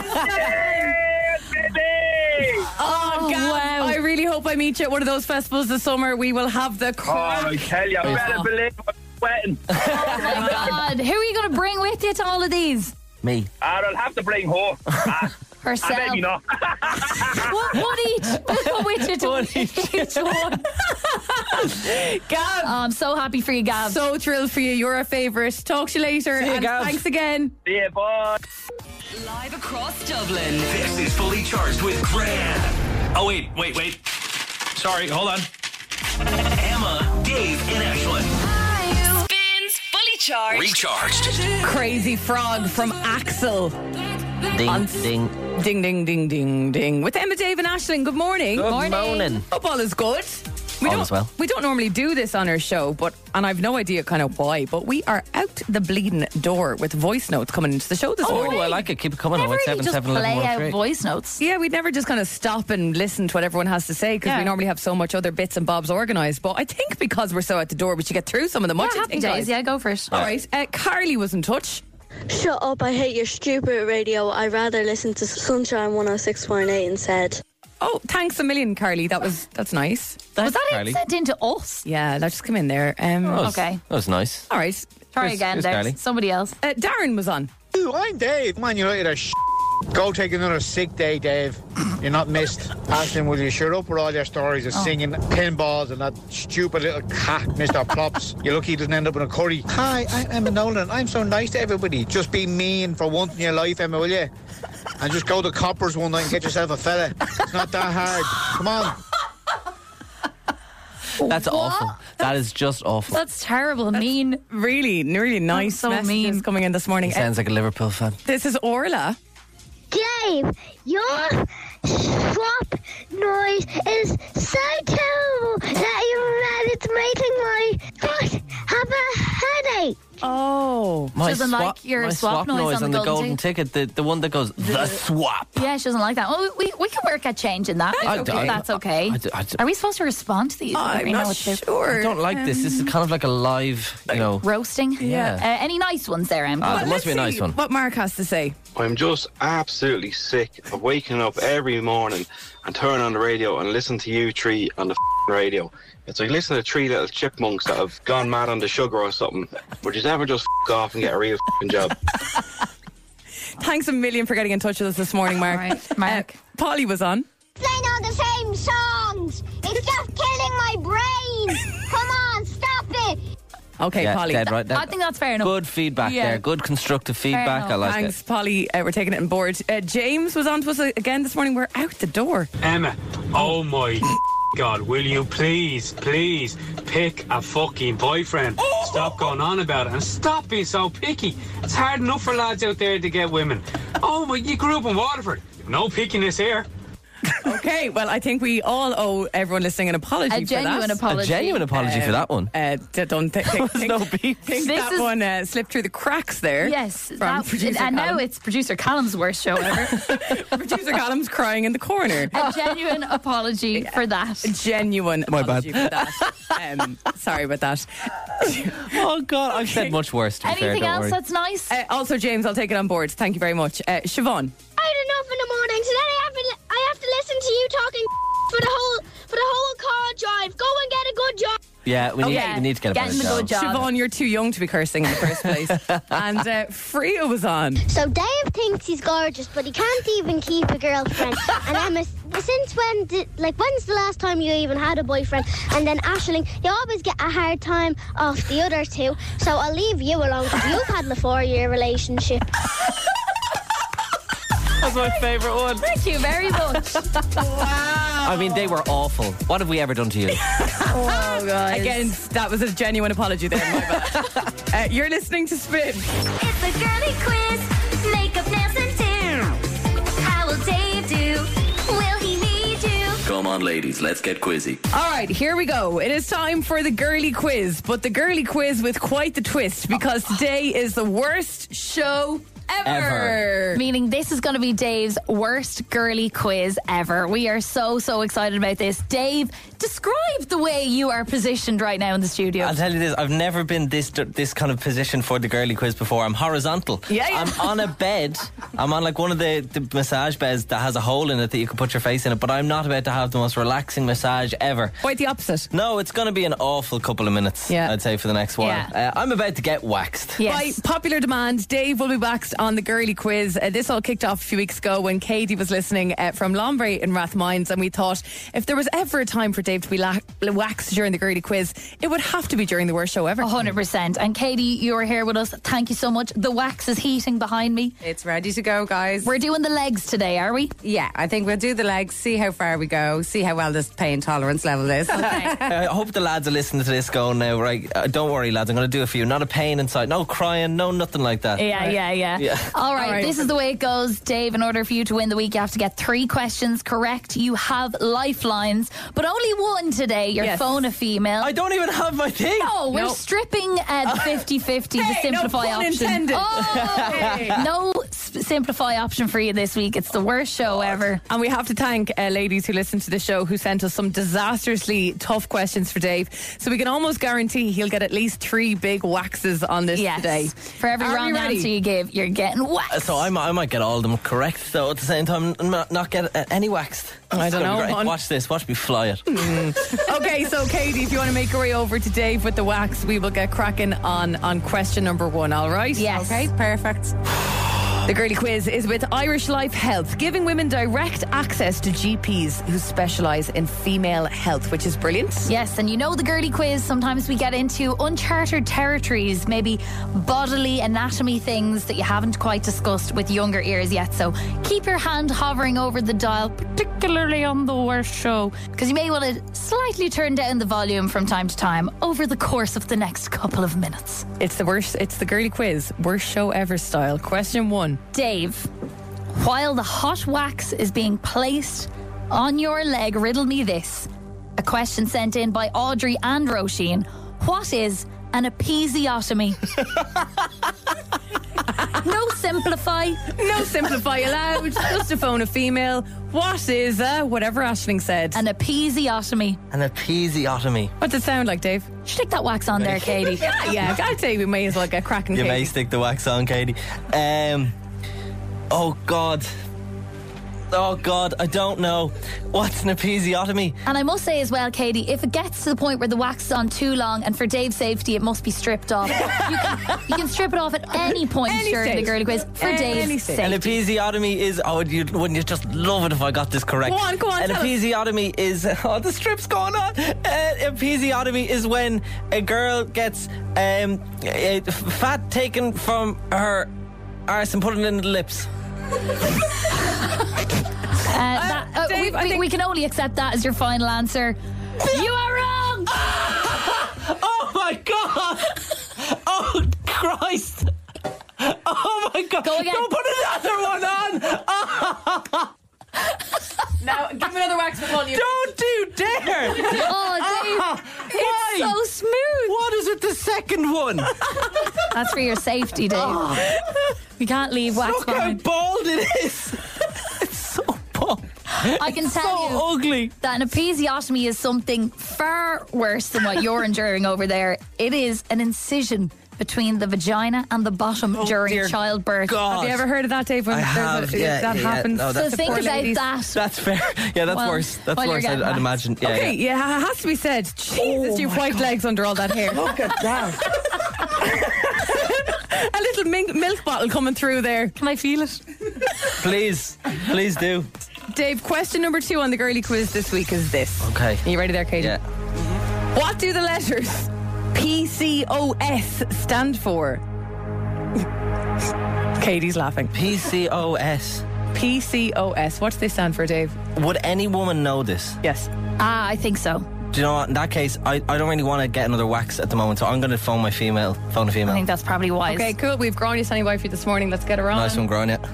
Oh, Gav, wow. I really hope I meet you at one of those festivals this summer. We will have the Oh, I tell you, I better believe I'm sweating. Oh, my God. Who are you going to bring with you to all of these? Me. I'll have to bring her. Ah, Herself. I maybe not. What, what each? We'll go with you to One each one. Gav, Oh, I'm so happy for you, Gav. so thrilled for you. You're a favourite. Talk to you later. See you, and Gav. thanks again. See you, bye. Live across Dublin. This is Fully Charged with Gran. Oh, wait, wait, wait. Sorry, hold on. Emma, Dave, and Ashlyn. Spins Fully Charged. Recharged. Crazy Frog from Axel. Ding, On- ding. Ding, ding, ding, ding, ding. With Emma, Dave and Ashling. Good morning. Good morning. Hope all is good. We All don't, is well. We don't normally do this on our show, but and I've no idea kind of why, but we are out the bleeding door with voice notes coming into the show this Oh, morning. I like it. Keep it coming. Never oh eight really seven just seven eleven play one out three. voice notes. Yeah, we'd never just kind of stop and listen to what everyone has to say because Yeah. we normally have so much other bits and bobs organised. But I think because we're so out the door, we should get through some of them. What Yeah, do you happy think, days. guys? Yeah, go for it. All right. Uh, Carly was in touch. Shut up, I hate your stupid radio. I'd rather listen to Sunshine one oh six point eight instead. Oh, thanks a million, Carly. That was that's nice. Was that Carly. it sent into us? Yeah, that just come in there. Um, That was- Okay. That was nice. All right. Try Here's- again here's there. Carly. Somebody else. Uh, Darren was on. Ooh, I'm Dave. Man United are sh- Go take another sick day, Dave. You're not missed. Ashton, will you shut up with all your stories of Oh. singing pinballs and that stupid little cat, Mister Plops? You're lucky he doesn't end up in a curry. Hi, I'm Emma Nolan. I'm so nice to everybody. Just be mean for once in your life, Emma, will you? And just go to Coppers one night and get yourself a fella. It's not that hard. Come on. That's awful. That is just awful. That's terrible. Mean. Really, really nice so messages mean. coming in this morning. He sounds like a Liverpool fan. This is Orla. Dave, your swap noise is so terrible that you're it's making my foot have a headache. Oh. My Doesn't swap, like your my swap noise on the the golden golden ticket, the, the one that goes, the swap. Yeah, she doesn't like that. Well, we, we can work at changing that. I If don't- That's okay. I d- I d- Are we supposed to respond to these? I'm We know not what to do. sure. I don't like this. This is kind of like a live, you know. Roasting? Yeah. Uh, any nice ones there, Em? Ah, Well, there must let's be a nice see one. What Mark has to say. I'm just absolutely sick of waking up every morning and turning on the radio and listen to you three on the f***ing radio. It's like listening to three little chipmunks that have gone mad on the sugar or something. Would you ever just f*** off and get a real f***ing job? Thanks a million for getting in touch with us this morning, Mark. All right, Mark. Uh, Polly was on. Playing all the same songs. It's just killing my brain. Come on, stop it. Okay, Yeah, Polly. dead right. I think that's fair enough. Good feedback Yeah. there. Good constructive feedback. I enough. like Thanks, it. Polly. Uh, we're taking it on board. Uh, James was on to us again this morning. We're out the door. Emma, oh my God, will you please, please pick a fucking boyfriend? Stop going on about it and stop being so picky. It's hard enough for lads out there to get women. Oh my, you grew up in Waterford. No pickiness here. Okay, well, I think we all owe everyone listening an apology A for genuine that. apology. A genuine apology for that one. Uh, d- don't th- think, think, no beef. think This that is- one uh, slipped through the cracks there. Yes, from that, producer and now Callum. it's producer Callum's worst show ever. Producer Callum's crying in the corner. A genuine apology for that. A genuine My apology bad. for that. Um, sorry about that. Oh, God. I've said much worse, to be fair. Anything Don't else worry. that's nice? Uh, also, James, I'll take it on board. Thank you very much. Uh, Siobhan. I had enough in the morning, so then I have to, I have to listen to you talking for the whole for the whole car drive. Go and get a good job. Yeah, we need, Okay. we need to get a Getting better the good job. job. Siobhan, you're too young to be cursing in the first place. And uh, Freya was on. So Dave thinks he's gorgeous, but he can't even keep a girlfriend. And Emma, since when did, like, when's the last time you even had a boyfriend? And then Aisling, you always get a hard time off the other two. So I'll leave you alone because you've had a four-year relationship. That's my favourite one. Thank you very much. I mean, they were awful. What have we ever done to you? Oh, guys. Again, that was a genuine apology there. My bad. uh, you're listening to Spin. It's a girly quiz. Makeup, nails, and do. How will Dave do? Will he need you? Come on, ladies, let's get quizzy. All right, here we go. It is time for the girly quiz, but the girly quiz with quite the twist because today is the worst show ever. Ever. Meaning this is going to be Dave's worst girly quiz ever. We are so, so excited about this. Dave, describe the way you are positioned right now in the studio. I'll tell you this, I've never been this this kind of position for the girly quiz before. I'm horizontal. Yeah, yeah. I'm on a bed. I'm on like one of the, the massage beds that has a hole in it that you can put your face in it, but I'm not about to have the most relaxing massage ever. Quite the opposite. No, it's going to be an awful couple of minutes, Yeah. I'd say, for the next while. Yeah. Uh, I'm about to get waxed. Yes. By popular demand, Dave will be waxed on the girly quiz. Uh, this all kicked off a few weeks ago when Katie was listening uh, from Lombre in Rathmines, and we thought if there was ever a time for Dave to be la- waxed during the girly quiz, it would have to be during the worst show ever. one hundred percent. And Katie, you are here with us. Thank you so much. The wax is heating behind me. It's ready to go, guys. We're doing the legs today, are we? Yeah, I think we'll do the legs, see how far we go, see how well this pain tolerance level is. I hope the lads are listening to this going now, right? Uh, don't worry, lads, I'm going to do it for you. Not a pain inside, no crying, no nothing like that. Yeah, yeah, yeah, Yeah. All right, All right. this is the way it goes, Dave. In order for you to win the week, you have to get three questions correct. You have lifelines, but only one today. Your Yes. phone a female. I don't even have my thing. No, we're No. stripping uh, the fifty-fifty, the Hey, no simplify pun option. intended. Oh, Hey. no s- simplify option for you this week. It's the worst show ever. And we have to thank uh, ladies who listened to the show who sent us some disastrously tough questions for Dave. So we can almost guarantee he'll get at least three big waxes on this Yes. today. For every Are we wrong ready? answer you give, you're getting waxed. So I might, I might get all of them correct, though at the same time not, not get uh, any waxed. I It's don't gonna be know, great. hon. Watch this. Watch me fly it. Okay, so Katie, if you want to make your way over to Dave with the wax, we will get cracking on, on question number one, all right? Yes. Okay, perfect. The girly quiz is with Irish Life Health, giving women direct access to G Ps who specialise in female health, which is brilliant. Yes, and you know the girly quiz, sometimes we get into uncharted territories, maybe bodily anatomy things that you haven't quite discussed with younger ears yet. So keep your hand hovering over the dial, particularly on the worst show, because you may want to slightly turn down the volume from time to time over the course of the next couple of minutes. It's the worst, it's the girly quiz, worst show ever style. Question one. Dave, while the hot wax is being placed on your leg, riddle me this. A question sent in by Audrey and Roisin. What is an episiotomy? No simplify. No simplify allowed. Just to phone a female. What is a, whatever Aisling said? An episiotomy. An episiotomy. What's it sound like, Dave? Stick that wax on there, Katie. yeah, yeah, I'd say we may as well get cracking, You Katie. may stick the wax on, Katie. Um. Oh God. Oh God, I don't know. What's an episiotomy? And I must say as well, Katie, if it gets to the point where the wax is on too long, and for Dave's safety, it must be stripped off. You can, you can strip it off at any point Any during stage. the girly quiz for Any Dave's stage. An safety. episiotomy is, oh, you, wouldn't you just love it if I got this correct? Go on, go on, An tell us. episiotomy is, oh, the strip's going on. Uh, episiotomy is when a girl gets um, uh, fat taken from her arse and put it in the lips. Uh, that, uh, Dave, we, I we, think- we can only accept that as your final answer. You are wrong! Oh my God! Oh Christ! Oh my God! Go again. Don't put another one on! Now, give me another wax with volume. Don't you dare! Oh, Dave, Why? it's so smooth. What is with the second one? That's for your safety, Dave. We can't leave wax Look how behind. bald it is! It's so bald. I can tell so you ugly. that an episiotomy is something far worse than what you're enduring over there. It is an incision between the vagina and the bottom during dear childbirth. God. Have you ever heard of that, Dave? When I there's have, a, yeah, that yeah. happens. No, So that's- to think poor about ladies. that. That's fair. Yeah, that's Well, worse. That's while you're worse, I'd, getting I'd waxed. imagine. Yeah, Okay, yeah. yeah, it has to be said. Jesus, your white legs under all that hair. Look at that. A little mink, milk bottle coming through there. Can I feel it? Please, please do. Dave, question number two on the girly quiz this week is this. Okay. Are you ready there, Katie? Yeah. What do the letters P C O S stand for? Katie's laughing. P C O S. P C O S. What do they stand for, Dave? Would any woman know this? Yes. Ah, I think so. Do you know what? In that case, I, I don't really want to get another wax at the moment, so I'm going to phone my female. Phone a I female. think that's probably wise. Okay, cool. We've Grania standing by for you this morning. Let's get her on. Nice one, growing it.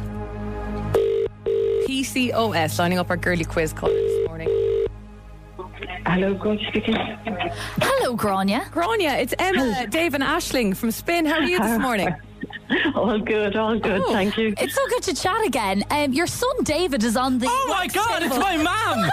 P C O S, lining up our girly quiz call this morning. Hello, good speaking. Hello, Grania. Grania, it's Emma, Dave and Aisling from Spin. How are you this morning? All good, all good, Oh, thank you. It's so good to chat again. Um, your son David is on the. Oh my God, table. it's my mum!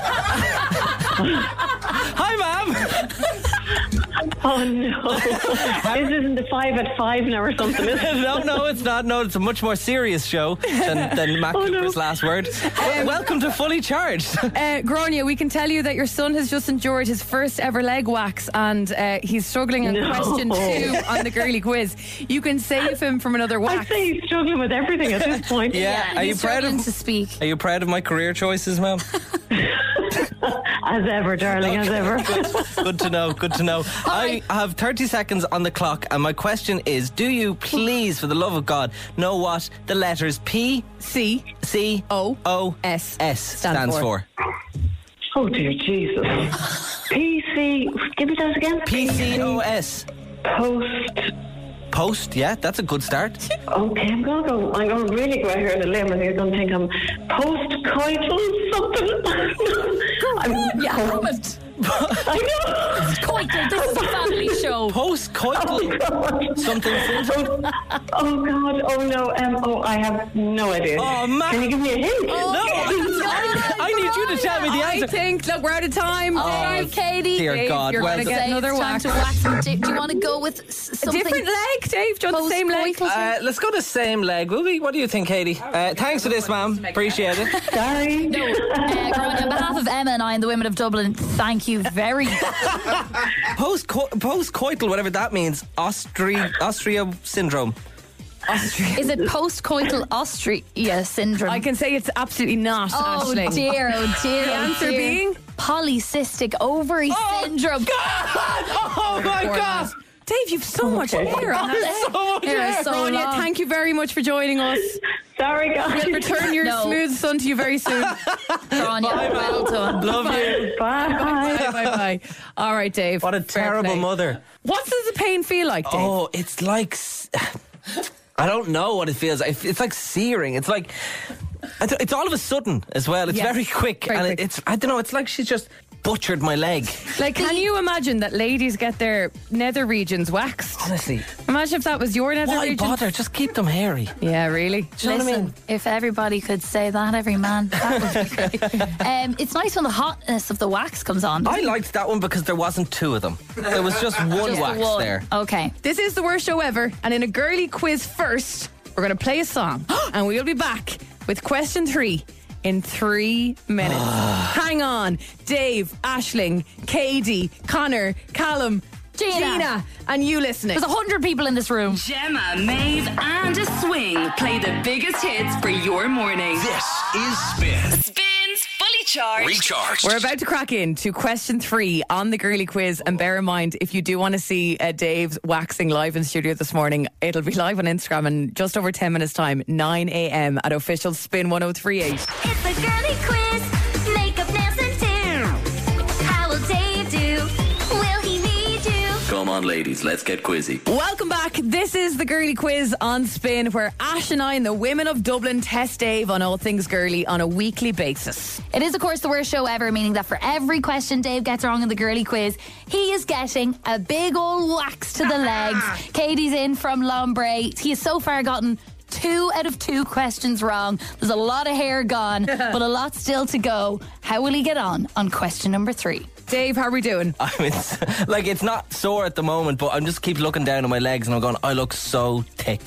Hi, mum! Oh no. This isn't the five at five now or something, is it? no, no, it's not. No, it's a much more serious show than, than Mac Oh, no. Cooper's last word. Well, welcome to Fully Charged. Uh, Grania, we can tell you that your son has just endured his first ever leg wax and uh, he's struggling on No. question two on the girly quiz. You can save him from another I'd wax. say he's struggling with everything at this point. Yeah, are you he's proud struggling of to speak? Are you proud of my career choices, ma'am? As ever, darling, as ever. Good to know, good to know. I have thirty seconds on the clock, and my question is, do you please, for the love of God, know what the letters P, C, C, O, O, S S stands for? Oh dear Jesus. P C, give me those again. P C O S. Post. Post, yeah, that's a good start. Okay, I'm gonna go. I'm gonna really go out here on a limb, and you're gonna think I'm post-coital something. I'm Yeah, comment. Coital, this is a family show. Post-coital Oh, something syndrome? oh God, oh no, um, oh, I have no idea. Oh, man. Can you give me a hint? No, I, I need you to tell me the I answer. think, look, we're out of time. All right, Katie. Dear Dave, God, you're well going to done. get Say another it's time wax. to wax them. Do, do you want to go with s- A something? different leg, Dave. Do you want the same leg? Post-coital? Uh, let's go the same leg, will we? What do you think, Katie? Uh, thanks for this, ma'am. Appreciate it. Sorry. No, uh, Grania, on behalf of Emma and I and the women of Dublin, thank you very much. Post post-coital, whatever that means. Austria, Austria syndrome. Austria. Is it post-coital Austria syndrome? I can say it's absolutely not, Oh Aisling. dear, oh dear. The oh answer dear. being? Polycystic ovary syndrome. Oh my God! Dave, you've so much hair on that. So much Hair is hair. so Grania, long. thank you very much for joining us. Sorry, guys. We'll return your No. smooth son to you very soon. Grania, well done. Love you. Bye. Bye, bye, bye. All right, Dave. What a Fair terrible play. mother. What does the pain feel like, Dave? Oh, it's like s- I don't know what it feels like. It's like searing. It's like I don't- it's all of a sudden as well. It's Yes, very quick, very and quick. It, it's I don't know. It's like she's just butchered my leg. Like, can you imagine that ladies get their nether regions waxed? Honestly, Imagine if that was your nether why region. bother? Just keep them hairy. Yeah, really. Do you know what I Listen, mean? if everybody could say that, every man, that would be great. um, it's nice when the hotness of the wax comes on. I liked that one because there wasn't two of them. There was just one Just the wax one. there. Okay. This is the worst show ever, and in a girly quiz first, we're going to play a song, and we'll be back with question three in three minutes. Hang on, Dave, Aisling, Katie, Connor, Callum, Gina. Gina, and you listening. There's a hundred people in this room. Gemma, Maeve, and a swing play the biggest hits for your morning. This is Spin. Spins Fully Charged. Recharged. We're about to crack into question three on the girly quiz, and bear in mind, if you do want to see uh, Dave's waxing live in studio this morning, it'll be live on Instagram in just over ten minutes time, nine a.m. at official Spin one oh three eight. It's the girly quiz. Makeup, nails, and do. How will Dave do? Will he need you? Come on, ladies, let's get quizzy. Welcome back. This is the girly quiz on Spin, where Ash and I and the women of Dublin test Dave on all things girly on a weekly basis. It is, of course, the worst show ever, meaning that for every question Dave gets wrong in the girly quiz, he is getting a big old wax to the legs. Katie's in from Lombray. He has so far gotten two out of two questions wrong. There's a lot of hair gone, but a lot still to go. How will he get on on question number three? Dave, how are we doing? I mean, it's, like it's not sore at the moment, but I'm just keep looking down at my legs and I'm going, I look so thick.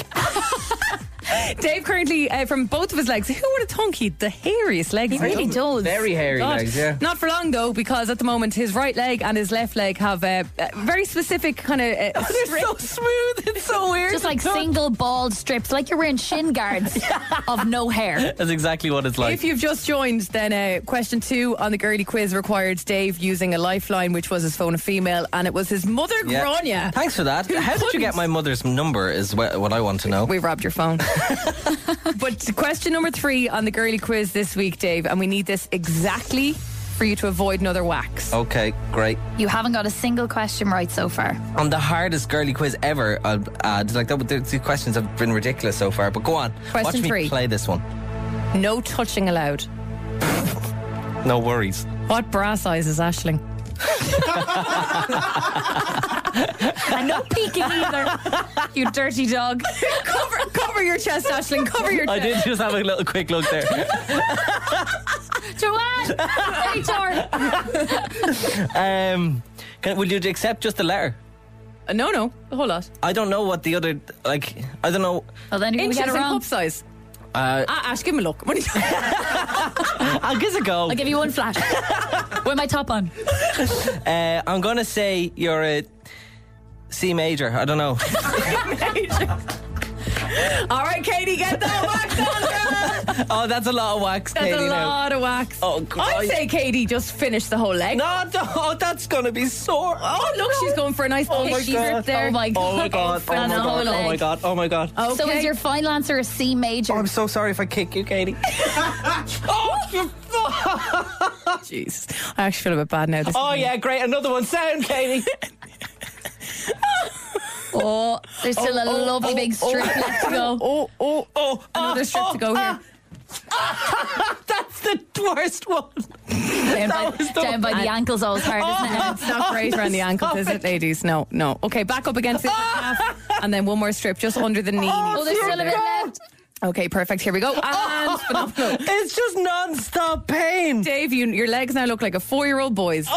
Dave currently, uh, from both of his legs, who would have thunk he'd the hairiest legs? He really does. Very hairy God. legs, yeah. Not for long though, because at the moment his right leg and his left leg have uh, uh, very specific kind of. Uh, They're so smooth. It's so weird. Just like single bald strips, like you're wearing shin guards of no hair. That's exactly what it's like. If you've just joined, then uh, question two on the girly quiz required Dave using a lifeline, which was his phone a female, and it was his mother, Yeah. Grania. Thanks for that. Who How did you couldn't? get my mother's number is wha- what I want to know. We robbed your phone. But question number three on the girly quiz this week, Dave, and we need this exactly for you to avoid another wax. Okay, great. You haven't got a single question right so far. On the hardest girly quiz ever, I'll add, like that, the, the questions have been ridiculous so far, but go on. Question Watch me three. play this one. No touching allowed. No worries. What bra size is Aisling? And no peeking either, you dirty dog. cover, cover your chest, Aisling. Cover your I chest. did just have a little quick look there. Joanne, H R. um, can, will you accept just the letter? Uh, no, no, a whole lot. I don't know what the other, like, I don't know. Well, then you're going Inches to get and it wrong. cup size. Uh, Ah, Ash, give him a look. What are you- I'll give it a go. I'll give you one flash. With my top on. Uh, I'm going to say you're a C major. I don't know. All right, Katie, get that wax on, girl. Oh, that's a lot of wax, That's Katie. a now. lot of wax. Oh, God. I'd say Katie just finish the whole leg. No, no, oh, that's going to be sore. Oh, look, she's going for a nice Oh my pitchy God. grip there. Oh my God. Oh my God! Oh my And a whole God! Oh my leg. God! Oh my God! Okay. So is your final answer a C major? Oh, I'm so sorry if I kick you, Katie. Oh, you- Jeez, I actually feel a bit bad now. This oh is- yeah, great! Another one. Sound, Katie. Oh, there's still Oh, a oh, lovely oh, big strip oh, left to go. Oh, oh, oh! Another ah, strip oh, to go here. ah. That's the worst one. Down by, was the down by the one. ankles always hard, isn't it? It's not great around the ankles, is it, ladies? No, no. Okay, back up against it. And then one more strip just under the knee. Oh, there's still a bit left. Okay, perfect. Here we go. And phenomenal. It's just non-stop pain. Dave, you, your legs now look like a four-year-old boy's.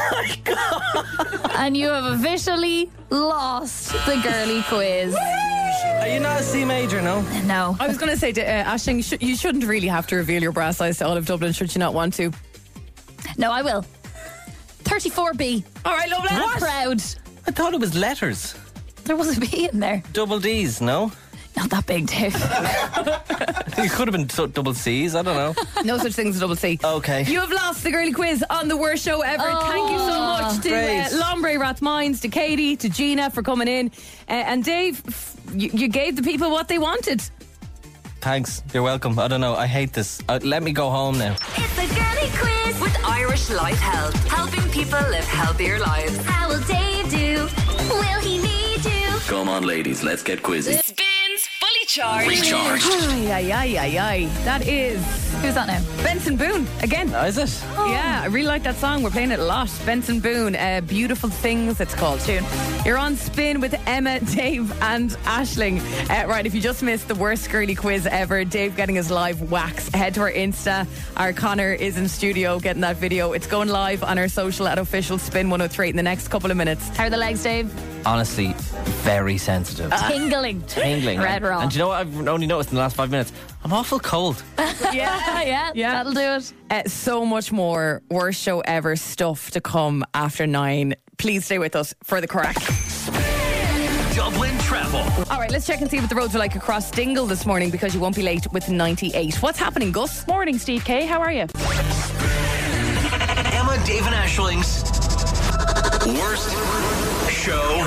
And you have officially lost the girly quiz. Are you not a C major, no? No. I was going to say, to, uh, Aisling, you, sh- you shouldn't really have to reveal your bra size to all of Dublin, should you not want to? No, I will. thirty-four B. All right, lovely. I'm What? proud. I thought it was letters. There was a B in there. Double D's, no? Not that big, Dave. It could have been so- double C's, I don't know. No such thing as a double C. Okay. You have lost the girly quiz on the worst show ever. Oh. Thank you so much to Great. uh, Lombre Rathmines, to Katie, to Gina for coming in. Uh, and Dave, f- you, you gave the people what they wanted. Thanks. You're welcome. I don't know. I hate this. Uh, let me go home now. It's the girly quiz. With Irish Life Health, helping people live healthier lives. How will Dave do? Will he need you? Come on, ladies, let's get quizzy. Spins Fully Charged. Recharged. Ay, ay, ay, ay, ay. That is Who's that now? Benson Boone again. Oh, is it? Yeah, I really like that song. We're playing it a lot. Benson Boone, uh, Beautiful Things, it's called. Tune. You're on Spin with Emma, Dave, and Aisling. Uh, right, if you just missed the worst girly quiz ever, Dave getting his live wax, head to our Insta. Our Connor is in studio getting that video. It's going live on our social at official Spin one oh three in the next couple of minutes. How are the legs, Dave? Honestly, very sensitive. Tingling. Tingling. Red raw. And do you know what I've only noticed in the last five minutes? I'm awful cold. yeah, yeah, Yeah. that'll do it. Uh, so much more worst show ever stuff to come after nine. Please stay with us for the crack. Dublin travel. All right, let's check and see what the roads are like across Dingle this morning because you won't be late with ninety-eight. What's happening, Gus? Morning, Steve K. How are you? Emma, Dave, and Aisling's worst show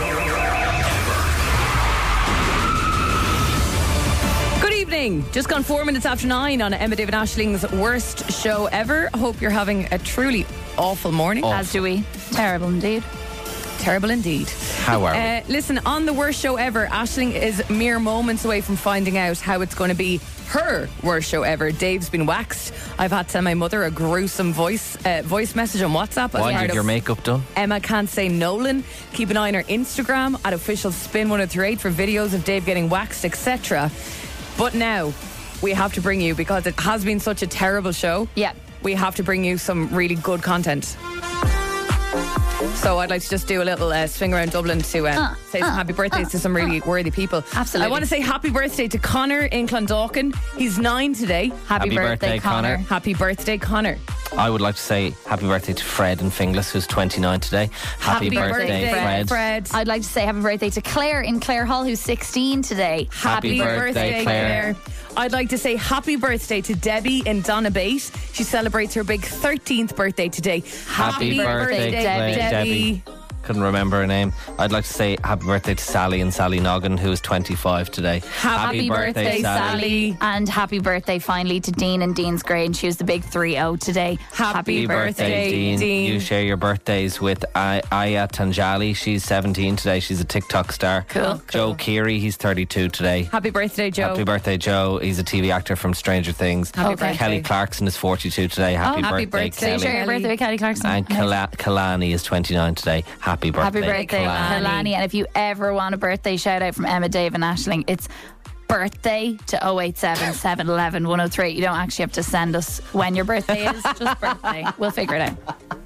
Good evening. Just gone four minutes after nine on Emma, David Ashling's worst show ever. Hope you're having a truly awful morning. As do we. Terrible indeed. Terrible indeed. How are we? Uh, listen, on the worst show ever, Aisling is mere moments away from finding out how it's going to be her worst show ever. Dave's been waxed. I've had to send my mother a gruesome voice uh, voice message on WhatsApp. as Why part did of your makeup done? Emma Can't Say Nolan. Keep an eye on her Instagram at official Spin one oh three eight for videos of Dave getting waxed, et cetera. But now we have to bring you, because it has been such a terrible show. Yeah. We have to bring you some really good content. So I'd like to just do a little uh, swing around Dublin to uh, Uh, say some uh, happy birthdays uh, to some really worthy people. Absolutely. I want to say happy birthday to Connor in Clondalkin. He's nine today. Happy, Happy birthday, birthday, Connor. Connor. Happy birthday, Connor. I would like to say happy birthday to Fred in Finglas, who's twenty-nine today. Happy, Happy birthday, birthday, Fred. I'd like to say happy birthday to Claire in Clare Hall, who's sixteen today. Happy birthday, Claire. I'd like to say happy birthday to Debbie in Donabate. She celebrates her big thirteenth birthday today. Happy birthday, Claire- Debbie. Couldn't remember her name. I'd like to say happy birthday to Sally and Sally Noggin, who is twenty-five today. Happy, birthday, Sally. And happy birthday finally to Dean and Dean's Grey, and she was the big three oh today. Happy, birthday, Dean. Dean. You share your birthdays with I- Aya Tanjali. She's seventeen today. She's a TikTok star. Cool. Joe Keery, he's thirty-two today. Happy birthday, Joe. Happy birthday, Joe. He's a T V actor from Stranger Things. Happy birthday. Kelly Clarkson is forty-two today. Happy, Oh, happy birthday, birthday, So you share Kelly. your birthday with Kelly Clarkson. And Nice. Kala- Kalani is twenty-nine today. Happy birthday, Happy birthday, Kalani. Kalani. And if you ever want a birthday shout out from Emma, Dave, and Aisling, it's birthday to oh eight seven, seven one one, one oh three. You don't actually have to send us when your birthday is, just birthday. We'll figure it out.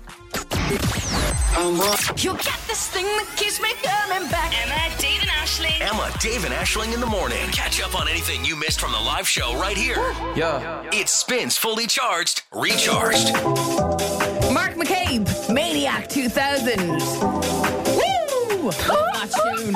You got this thing that keeps me coming back. Emma, Dave, and Aisling. Emma, Dave, and Aisling in the morning. Catch up on anything you missed from the live show right here. Yeah. It spins fully charged, recharged. Mark McCabe, Maniac two thousand. Woo! Love that tune.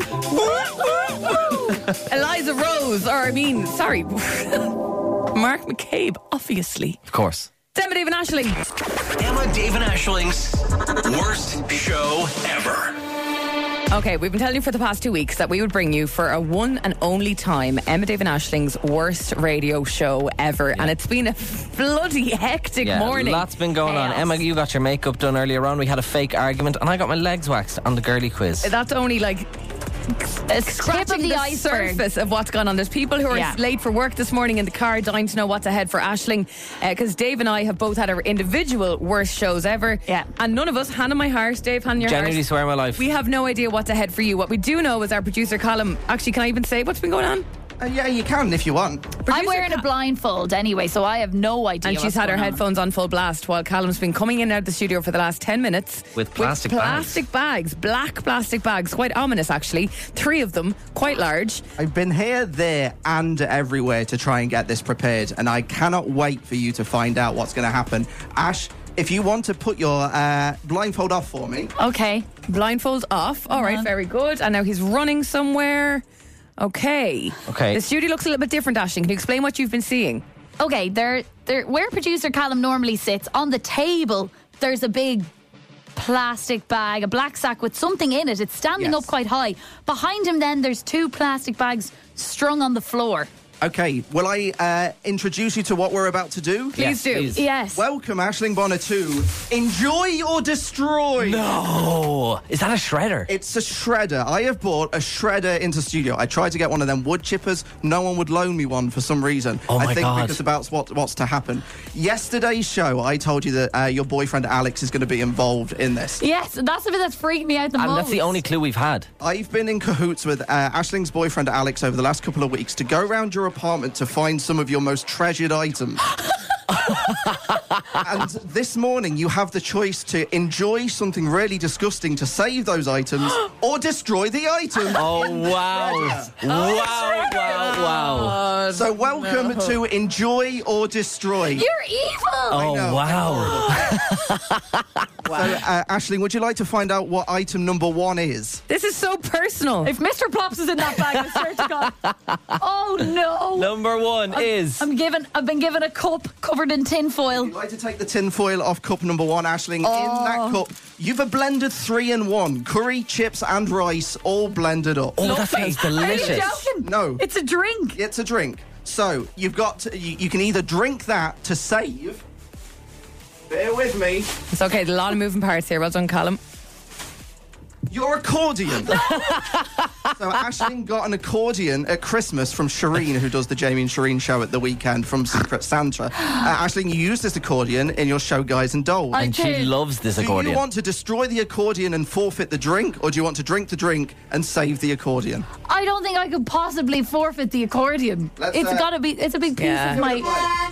Eliza Rose, or I mean, sorry, Mark McCabe, obviously. Of course. Emma, Dave, and Aisling. Emma, Dave, and Aisling's worst show ever. Okay, we've been telling you for the past two weeks that we would bring you for a one and only time Emma, Dave, and Aisling's worst radio show ever. And it's been a bloody hectic Yeah, morning. lots been going on. Chaos. Emma, you got your makeup done earlier on. We had a fake argument, and I got my legs waxed on the girly quiz. That's only like a tip Scratching of the, the iceberg. surface of what's gone on. There's people who are Yeah. late for work this morning in the car, dying to know what's ahead for Aisling, because Dave and I have both had our individual worst shows ever. Yeah. And none of us, hand on my heart, Dave, hand on your Genuinely heart. swear on my life. We have no idea what's ahead for you. What we do know is our producer Colin. Actually, can I even say what's been going on? Uh, yeah, you can if you want. I'm wearing a blindfold anyway, so I have no idea. And she's what's had her going on. headphones on full blast while Callum's been coming in and out of the studio for the last ten minutes. With plastic bags. plastic bags. Black plastic bags. Quite ominous, actually. Three of them, quite large. I've been here, there, and everywhere to try and get this prepared, and I cannot wait for you to find out what's going to happen. Ash, if you want to put your uh, blindfold off for me. Okay. Blindfold off. All right, very good. And now he's running somewhere. Okay. Okay. The studio looks a little bit different, Aisling. Can you explain what you've been seeing? Okay, there, there. Where producer Callum normally sits on the table, there's a big plastic bag, a black sack with something in it. It's standing Yes. up quite high. Behind him, then there's two plastic bags strung on the floor. Okay, will I uh, introduce you to what we're about to do? Please do. please. Yes. Welcome, Aisling Bonner, to Enjoy or Destroy. No. Is that a shredder? It's a shredder. I have bought a shredder into studio. I tried to get one of them wood chippers. No one would loan me one for some reason. Oh, I my think God. because about what, what's to happen. Yesterday's show, I told you that uh, your boyfriend Alex is going to be involved in this. Yes, and that's the bit that's freaked me out the And most. that's the only clue we've had. I've been in cahoots with uh, Aisling's boyfriend Alex over the last couple of weeks to go around your apartment to find some of your most treasured items. And this morning you have the choice to enjoy something really disgusting to save those items or destroy the item. Oh, wow. Wow, wow, wow. So welcome no. to Enjoy or Destroy. You're evil. Oh, know. wow. So, uh, Aisling, would you like to find out what item number one is? This is so personal. If Mister Plops is in that bag, I swear to God. Oh no. Number one I'm, is... I'm given. I've been given a cup covered in tin foil. Would you like to take the tin foil off cup number one, Aisling? Oh. In that cup, you've a blended three in one. Curry, chips and rice all blended up. Oh, that sounds Are you delicious. joking? No. It's a drink. It's a drink. So you've got to, you, you can either drink that to save. Bear with me. It's okay. There's a lot of moving parts here. Well done, Callum. Your accordion. So Aisling got an accordion at Christmas from Shireen, who does the Jamie and Shireen show at the weekend from Secret Santa. Uh, Aisling, you used this accordion in your show Guys and Dolls. I And she did. loves this Do accordion. you want to destroy the accordion and forfeit the drink, or do you want to drink the drink and save the accordion? I don't think I could possibly forfeit the accordion. Let's, It's uh, got to be. It's a big piece Yeah. of my.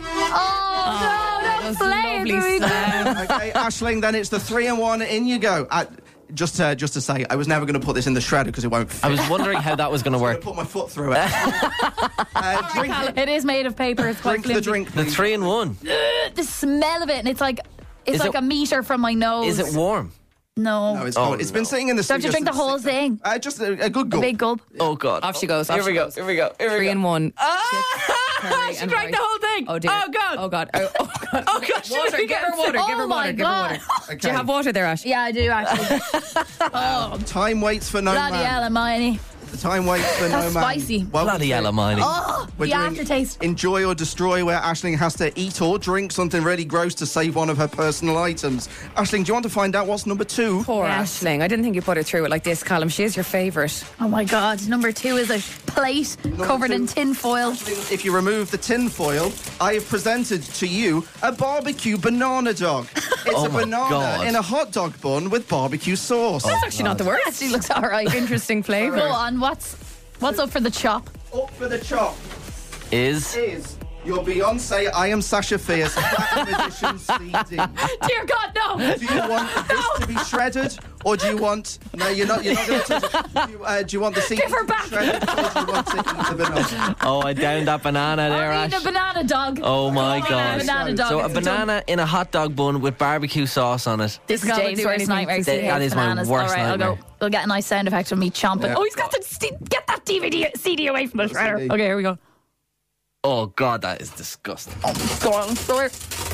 Oh, no! Don't Those play it lovely to me. sounds. Okay, Aisling, then it's the three and one. In you go. Uh, just, uh, just to say, I was never going to put this in the shredder because it won't fit. I was wondering how that was going to I'm work. going to put my foot through it. uh, drink, It is made of paper. It's quite drink the flimsy. drink, The please. three in one. Ugh, the smell of it, and it's like it's Is like it- a meter from my nose. Is it warm? No. No, it's Oh, not. It's been sitting in the Do I have to studio drink the since whole six- thing? Uh, just a, a good A gulp. big gulp. Oh, God. Off she goes. Off Here she we go. goes. Here we go. Here we Three go. in one. Ah! She and drank the rice. whole thing. Oh dear. Oh, God. Oh god. Oh, oh god. Oh, God. She Water. didn't Give her get water. Oh Give her my water. Give her God. water. Do you have water there, Ash? Yeah, I do actually. Oh, Time waits for no bloody man. hell, Hermione. The time waits for That's no man. spicy. Welcome Bloody to hell, Hermione. Oh, We're the doing aftertaste. Enjoy or Destroy, where Aisling has to eat or drink something really gross to save one of her personal items. Aisling, do you want to find out what's number two? Poor Yes. Aisling. I didn't think you put her through it like this, Callum. She is your favourite. Oh my God. Number two is a plate covered in tin foil. If you remove the tin foil, I have presented to you a barbecue banana dog. It's Oh a my banana God. in a hot dog bun with barbecue sauce. That's actually not the worst. Actually looks all right. Interesting flavour. Go on. What's what's up for the chop? Up for the chop Is... is your Beyonce I Am Sasha Fierce Platinum Edition C D. Dear God, no. Do you want this to be shredded, or do you want? No, you're not. You're not going to touch it. Do you, uh, do you want the C D Give her to be back. shredded, or do you want to eat the banana? Oh, I downed that banana there, I'm eating Ash. a banana dog. Oh, my I'm eating God. a banana dog. So a It's banana in a hot dog bun with barbecue sauce on it. This is Does Colin James' do worst anything nightmare. to He say- hates That is my bananas. worst All right, I'll nightmare. go. We'll get a nice sound effect of me chomping. Yeah. Oh, he's got the C- get that D V D C D away from the shredder. C D. Okay, here we go. Oh, God, that is disgusting. Go on, sorry.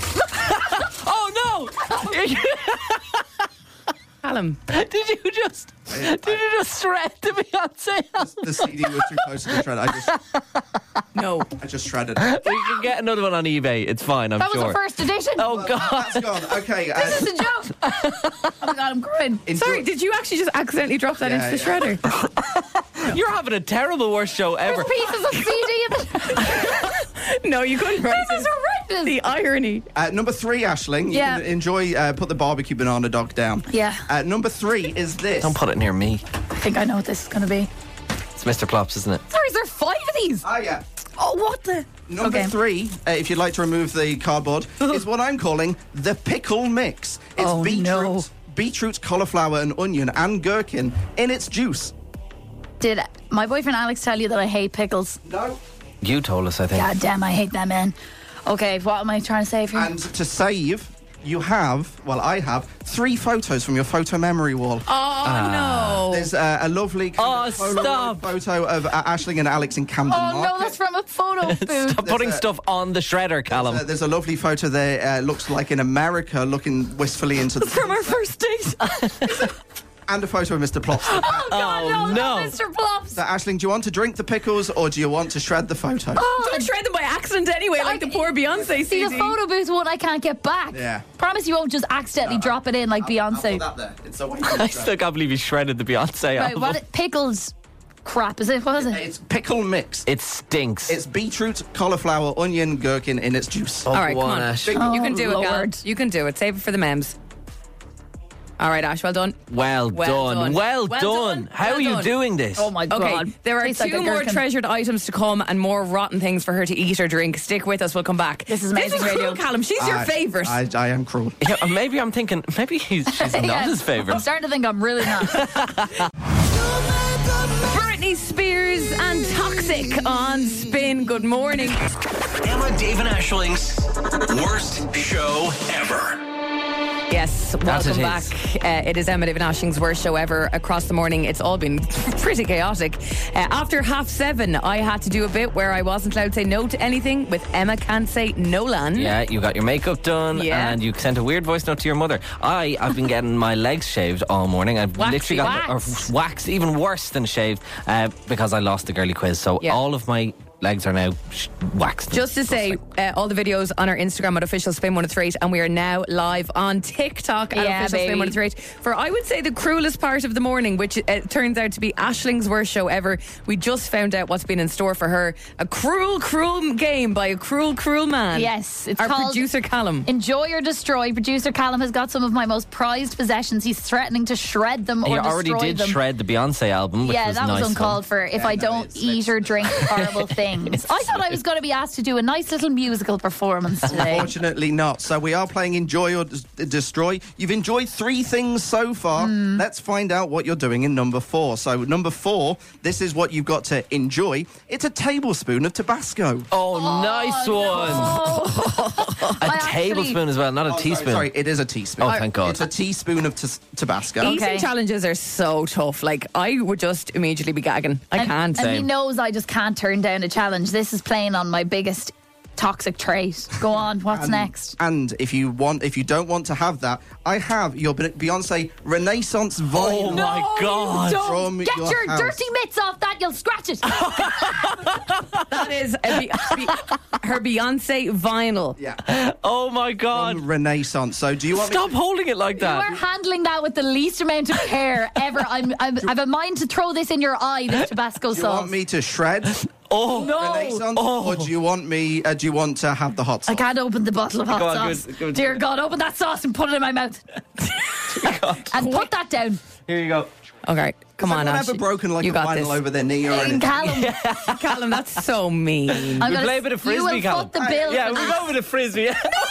Oh, no! Callum. Did you just... Did you just shred the Beyonce? The C D was too close to the shred. I just, No. I just shredded it. We can get another one on eBay. It's fine, I'm That was sure. the first edition. Oh, God. That's gone. Okay. Uh, This is a joke. Oh my God, I'm crying. enjoy- Sorry, did you actually just accidentally drop that Yeah, into the yeah. shredder? You're having a terrible worst show ever. There's pieces of C D in the. No, you couldn't write This is horrendous. The irony. Uh, number three, Aisling. You Yeah. can enjoy, uh, put the barbecue banana dog down. Yeah. Uh, number three is this. Don't put it near me. I think I know what this is going to be. It's Mister Plops, isn't it? Sorry, is there five of these? Oh, yeah. Oh, what the? Number Okay. three, uh, if you'd like to remove the cardboard, is what I'm calling the pickle mix. It's Oh, beetroot, no. beetroot, cauliflower, and onion, and gherkin in its juice. Did my boyfriend Alex tell you that I hate pickles? No. You told us, I think. God damn, I hate that man. Okay, what am I trying to save here? And to save, you have, well, I have three photos from your photo memory wall. Oh, no. There's uh, a lovely kind Oh, of Polaroid stop. photo of uh, Aisling and Alex in Camden Oh no, Market. that's from a photo booth. Stop putting a- stuff on the shredder, Callum. Uh, there's a lovely photo there, uh, looks like in America, looking wistfully into the... From our first date. And a photo of Mister Plops. Oh God, Oh, no, no. not Mister Plops. So, Aisling, do you want to drink the pickles or do you want to shred the photo? Oh, Don't shred them by accident anyway, like the poor Beyonce See, C the D. photo booth one I can't get back. Yeah. Promise you won't just accidentally drop it in like Beyonce. That there. It's a I still can't believe you shredded the Beyonce Right, album. what pickles crap is it? What is it? It's pickle mix. It stinks. It's beetroot, cauliflower, onion, gherkin in its juice. Oh, All right, go come on, on. Ash. You Oh, can do it, gal. Lord. You can do it. Save it for the memes. All right, Ash, well done. Well, Well done. done. Well, Well done. done. How Well are you done. doing this? Oh my Okay, God. there are Tastes like two a more gherkin. treasured items to come and more rotten things for her to eat or drink. Stick with us, we'll come back. This is amazing This was radio. cruel, Callum. She's your I- favourite. I, I am cruel. Yeah, or maybe I'm thinking, maybe he's, she's not Yeah. his I'm favourite. starting to think I'm really not. Britney Spears and Toxic on Spin. Good morning. Emma, Dave, and Ashling's worst show ever. Yes, That welcome it back. is. Uh, it is Emma David Ashling's worst show ever. Across the morning, it's all been pretty chaotic. Uh, after half seven, I had to do a bit where I wasn't allowed to say no to anything with Emma Can't Say Nolan. Yeah, you got your makeup done Yeah. and you sent a weird voice note to your mother. I, I've been getting my legs shaved all morning. I've Waxy literally got wax. or waxed, even worse than shaved, uh, because I lost the girly quiz. So Yeah. all of my legs are now sh- waxed. Just to say, uh, all the videos on our Instagram at official spin one oh three eight, and we are now live on TikTok at Yeah, official spin baby. one oh three eight for, I would say, the cruelest part of the morning, which uh, turns out to be Ashling's worst show ever. We just found out what's been in store for her. A cruel, cruel game by a cruel, cruel man. Yes, it's our called producer Callum. Enjoy or Destroy. Producer Callum has got some of my most prized possessions. He's threatening to shred them He or already destroy did them. shred the Beyonce album, which yeah, was that nice was uncalled fun. for. If I don't eat or drink horrible things, I thought I was going to be asked to do a nice little musical performance today. Unfortunately not. So we are playing Enjoy or Des- Destroy. You've enjoyed three things so far. Hmm. Let's find out what you're doing in number four. So number four, this is what you've got to enjoy. It's a tablespoon of Tabasco. Oh, nice one. A tablespoon as well, not a Oh, sorry, teaspoon. Sorry, it is a teaspoon. Oh, thank God. It's a teaspoon of t- Tabasco. Eating challenges are so tough. Like, I would just immediately be gagging. I and, can't. And he knows I just can't turn down a challenge. This is playing on my biggest toxic trait. Go on, what's And- next? And if you want, if you don't want to have that, I have your Be- Beyonce Renaissance vinyl. Oh my God. Don't From get your your house. dirty mitts off that, you'll scratch it. That is a Be- Be- her Beyonce vinyl. Yeah. Oh my God. From Renaissance. So do you want Stop me to- holding it like You that. are handling that with the least amount of care ever. I'm, I'm, I have a mind to throw this in your eye, this Tabasco do you sauce. want me to shred Oh, no. Renaissance, Oh. or do you want me? Uh, do you want to have the hot sauce? I can't open the bottle of hot Go on, sauce. good, good. Dear God, open that sauce and put it in my mouth. And put that down. Here you go. Okay, come Has on, anyone Ash. ever broken like you a got vinyl this. over their knee or anything? Callum, Callum, that's so mean. I'm We gonna- play a bit of you frisbee, will Callum. foot the bill. Yeah, for we that. go with a frisbee.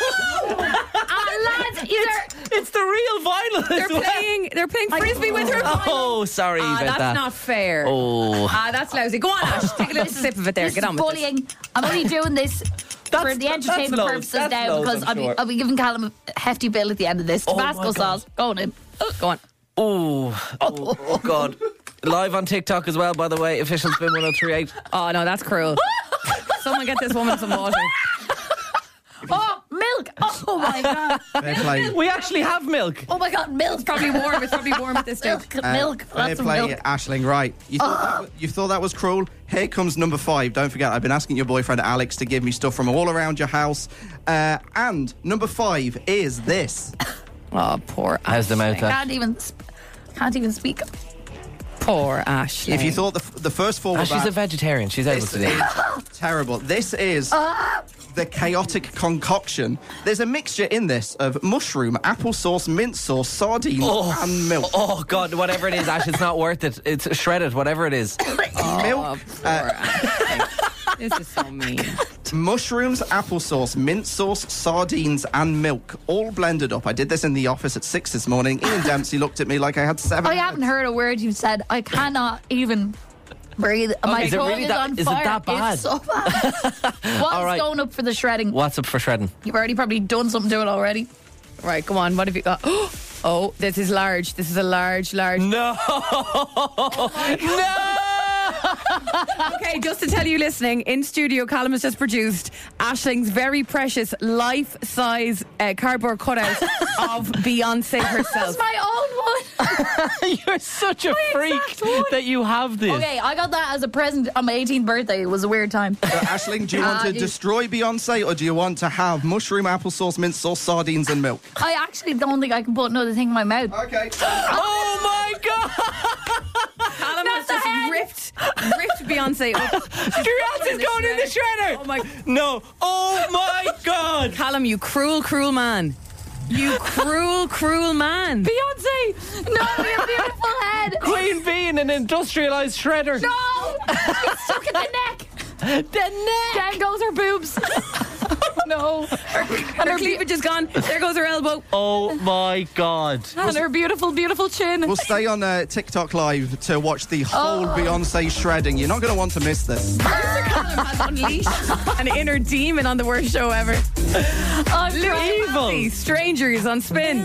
Ah, lads, you are- It's the real vinyl. They're as well. playing. They're playing frisbee with her. Oh, sorry Ah, about that's that. not fair. Oh. Ah, that's lousy. Go on, Ash. Take a little sip of it there. This Get is on with bullying. I'm only doing this for the that's entertainment loads. purposes That's now loads, because I'm I'll be, sure. I'll be giving Callum a hefty bill at the end of this. Oh my Tabasco God. sauce. Go on in. this. Go on. Oh, oh, oh God. Live on TikTok as well, by the way. Official Spin one oh three eight. Oh no, that's cruel. Someone get this woman some water. Oh, milk. Oh my God. Fair play. We actually have milk. Oh my God, milk. It's probably warm. It's probably warm at this stage. Milk. Uh, milk. Fair Lots of play, milk. Aisling. Right. You thought, that, was- you thought that was cruel? Here comes number five. Don't forget, I've been asking your boyfriend Alex to give me stuff from all around your house. Uh, and number five is this. Oh, poor. How's the mouth? Can't even, sp- can't even speak. Poor Ash. If you thought the, the first four were Ah, she's bad, a vegetarian. She's able this to do it. is terrible. This is the chaotic concoction. There's a mixture in this of mushroom, applesauce, mint sauce, sardines, and milk. Oh, God, whatever it is, Ash, it's not worth it. It's shredded, whatever it is. Milk. uh, This is so mean. Mushrooms, applesauce, mint sauce, sardines, and milk, all blended up. I did this in the office at six this morning. Ian Dempsey looked at me like I had seven. I haven't heard a word you've said. I cannot even breathe. My Is it tongue really is that- on is it fire. that bad? It's so bad. What's All right. going up for the shredding? What's up for shredding? You've already probably done something to it already. Right, go on. What have you got? Oh, this is large. This is a large, large. No! No! Okay, just to tell you listening, in studio, Callum has just produced Aisling's very precious life-size uh, cardboard cutout of Beyonce herself. That's my own one. You're such a freak that you have this. Okay, I got that as a present on my eighteenth birthday. It was a weird time. So, Aisling, do you want Uh, to do- destroy Beyonce, or do you want to have mushroom, applesauce, mint sauce, sardines, and milk? I actually don't think I can put another thing in my mouth. Okay. Oh my God! Callum has the just head. ripped, ripped Beyonce up. Beyonce's going in the shredder! Oh my! No! Oh my God! Callum, you cruel, cruel man. You cruel, cruel man. Beyonce! No, your beautiful head! Queen Bee in an industrialised shredder. No! It's stuck in the neck! The neck! Down goes her boobs. No. Her, her cleavage is gone. There goes her elbow. Oh my God! And her beautiful, beautiful chin. We'll stay on uh, TikTok Live to watch the whole Oh. Beyonce shredding. You're not going to want to miss this. Producer Callum has unleashed an inner demon on the worst show ever. I'm Evil. Strangers on Spin.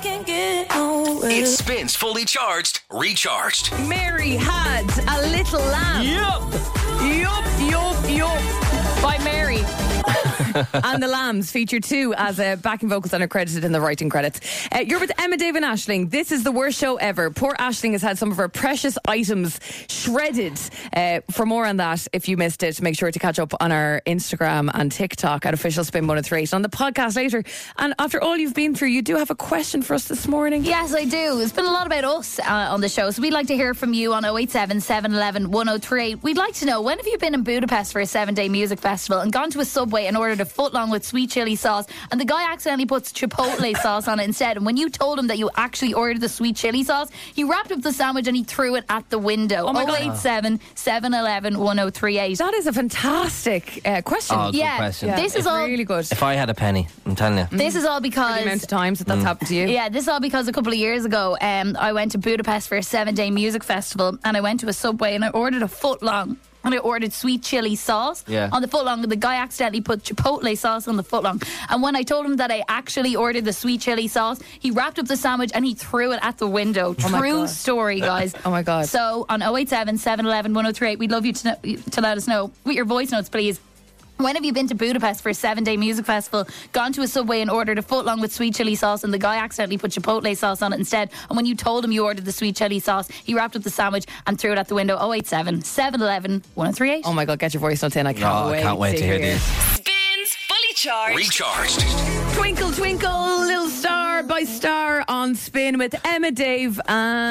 It spins fully charged, recharged. Mary had a little lamb. Yup! Yup, yup, yup. By Mary. And the Lambs feature too as uh, backing vocals and are credited in the writing credits. Uh, you're with Emma, Dave and Aisling. This is the worst show ever. Poor Aisling has had some of her precious items shredded. Uh, for more on that, if you missed it, make sure to catch up on our Instagram and TikTok at Official Spin one oh three eight on the podcast later. And after all you've been through, you do have a question for us this morning. Yes, I do. It's been a lot about us uh, on the show, so we'd like to hear from you on oh eight seven, seven one one, one oh three eight. We'd like to know, when have you been in Budapest for a seven-day music festival and gone to a Subway and ordered a footlong with sweet chili sauce, and the guy accidentally puts chipotle sauce on it instead, and when you told him that you actually ordered the sweet chili sauce, he wrapped up the sandwich and he threw it at the window. Oh my God. oh eight seven, seven one one, one oh three eight. That is a fantastic uh, question. Oh, good Yeah, question. this is It's all really good. If I had a penny, I'm telling you. This is all The because amount of times that that's happened to you. Yeah, this is all because a couple of years ago, um, I went to Budapest for a seven-day music festival, and I went to a Subway and I ordered a footlong. And I ordered sweet chili sauce Yeah. on the footlong, and the guy accidentally put chipotle sauce on the footlong. And when I told him that I actually ordered the sweet chili sauce, he wrapped up the sandwich and he threw it at the window. Oh my True God. story, guys. Oh my God. So on oh eight seven, seven one one, one oh three eight, we'd love you to, know, to let us know with your voice notes, please. When have you been to Budapest for a seven-day music festival, gone to a Subway and ordered a footlong with sweet chili sauce, and the guy accidentally put chipotle sauce on it instead, and when you told him you ordered the sweet chili sauce, he wrapped up the sandwich and threw it at the window? oh eight seven, seven one one, one oh three eight. Oh my God, get your voice notes in. I can't Oh, wait. I can't wait to hear hear these. Spins Fully Charged. Recharged. Twinkle, twinkle, little star by star on Spin with Emma, Dave,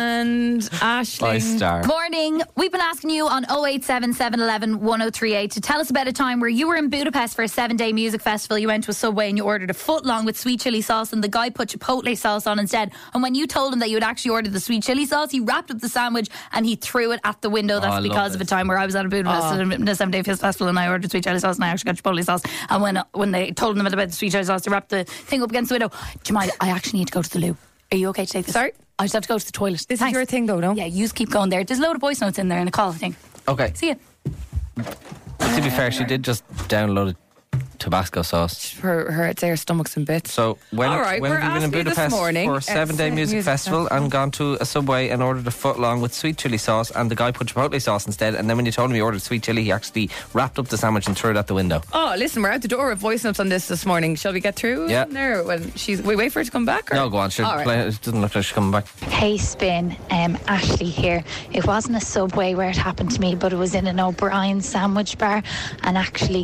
and Aisling. By star. Morning. We've been asking you on oh eight seven, seven one one, one oh three eight to tell us about a time where you were in Budapest for a seven-day music festival. You went to a Subway and you ordered a footlong with sweet chili sauce, and the guy put chipotle sauce on instead. And when you told him that you had actually ordered the sweet chili sauce, he wrapped up the sandwich and he threw it at the window. Oh, I That's love because of a this. time where I was at a Budapest Oh. at a seven-day festival and I ordered sweet chili sauce and I actually got chipotle sauce. And when when they told him about the sweet chili sauce, they wrapped the thing up against the window. Do you mind? I actually need to go to the loo. Are you okay to take this? Sorry? I just have to go to the toilet. This Thanks. is your thing, though, no? Yeah, you just keep going there. There's a load of voice notes in there and a call, I think. Okay. See ya. To be fair, she did just download Tabasco sauce. Her, her, it's her stomach's in bits. So when, All right, when we're have you been in asking you this Budapest morning, for a uh, seven-day se- music, music festival festival. and gone to a Subway and ordered a footlong with sweet chili sauce, and the guy put chipotle sauce instead, and then when you told him he ordered sweet chili, he actually wrapped up the sandwich and threw it out the window. Oh, listen, we're out the door with voice notes on this this morning. Shall we get through? Yeah. There, when she's, we wait for her to come back? Or? No, go on. Sure, All right. play, it doesn't look like she's coming back. Hey Spin, um, Ashley here. It wasn't a Subway where it happened to me, but it was in an O'Brien sandwich bar, and actually the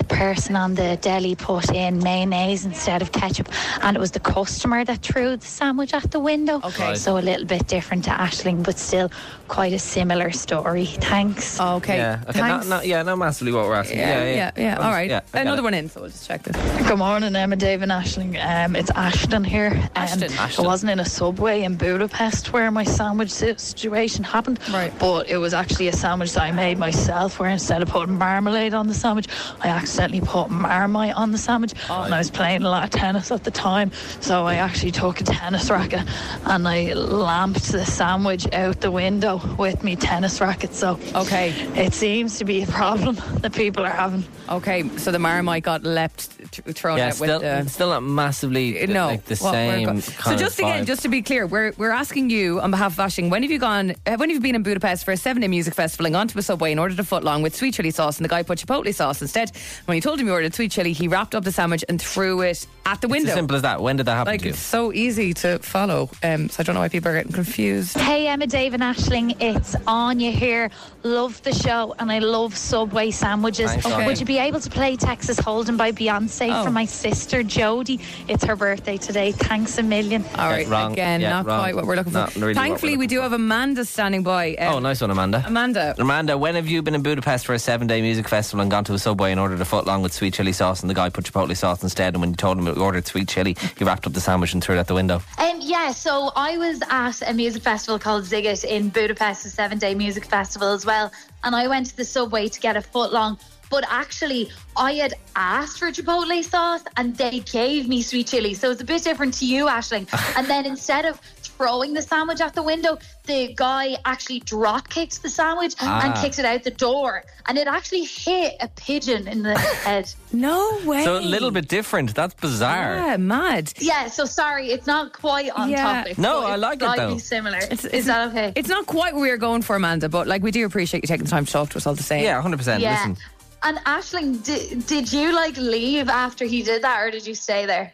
person on the deli put in mayonnaise instead of ketchup, and it was the customer that threw the sandwich at the window. Okay. So a little bit different to Aisling, but still quite a similar story. Thanks. Okay. Yeah, okay, Thanks. not, not, yeah, not massively what we're asking. Yeah, Yeah, yeah, yeah. All right. Yeah, I got Another it. one in, so we'll just check this. Good morning, Emma, Dave and Aisling. Um, it's Ashton here. Um, Ashton. I wasn't in a Subway in Budapest where my sandwich situation happened, right. but it was actually a sandwich that I made myself, where instead of putting marmalade on the sandwich, I accidentally put Marmite on the sandwich. Oh. And I was playing a lot of tennis at the time, so I actually took a tennis racket and I lamped the sandwich out the window with me tennis racket. So okay, it seems to be a problem that people are having. Okay, so the Marmite got leapt, th- thrown Yeah, out still, with the... still not massively No, like the what we're same. go- kind So of just again, vibe. just to be clear, we're we're asking you on behalf of Aisling, when have you gone? Uh, when have you been in Budapest for a seven-day music festival and gone to a Subway and ordered a foot long with sweet chili sauce, and the guy put chipotle sauce instead? When you told him you ordered sweet chili, he wrapped up the sandwich and threw it at the It's window. as simple as that. When did that happen Like to you? it's so easy to follow. Um, so I don't know why people are getting confused. Hey Emma, Dave and Aisling, it's Anya here. Love the show and I love Subway sandwiches. Thanks, Anya. Would you be able to play Texas Hold'em by Beyonce Oh. for my sister Jodie? It's her birthday today. Thanks a million. All right, wrong. again, Yeah, not wrong. quite what we're looking for. Not really what Thankfully, we're we do have Amanda standing by. Um, Oh, nice one, Amanda. Amanda. Amanda, when have you been in Budapest for a seven-day music festival and gone to a Subway and ordered a foot long with sweet chili sauce, and the guy put chipotle sauce instead, and when you told him you ordered sweet chili, he wrapped up the sandwich and threw it out the window? Um, yeah, so I was at a music festival called Ziggit in Budapest, a seven-day music festival as well, and I went to the Subway to get a foot long. But actually, I had asked for chipotle sauce and they gave me sweet chili. So it's a bit different to you, Aisling. And then instead of throwing the sandwich out the window, the guy actually drop kicked the sandwich Ah. and kicked it out the door. And it actually hit a pigeon in the head. No way. So a little bit different. That's bizarre. Yeah, mad. Yeah, so sorry, it's not quite on Yeah. topic. No, but I it's like it, slightly though. similar. It's, Is that okay? It's not quite what we were going for, Amanda, but like we do appreciate you taking the time to talk to us all the same. Yeah, one hundred percent. Yeah. Listen. And Aisling, did, did you like leave after he did that, or did you stay there?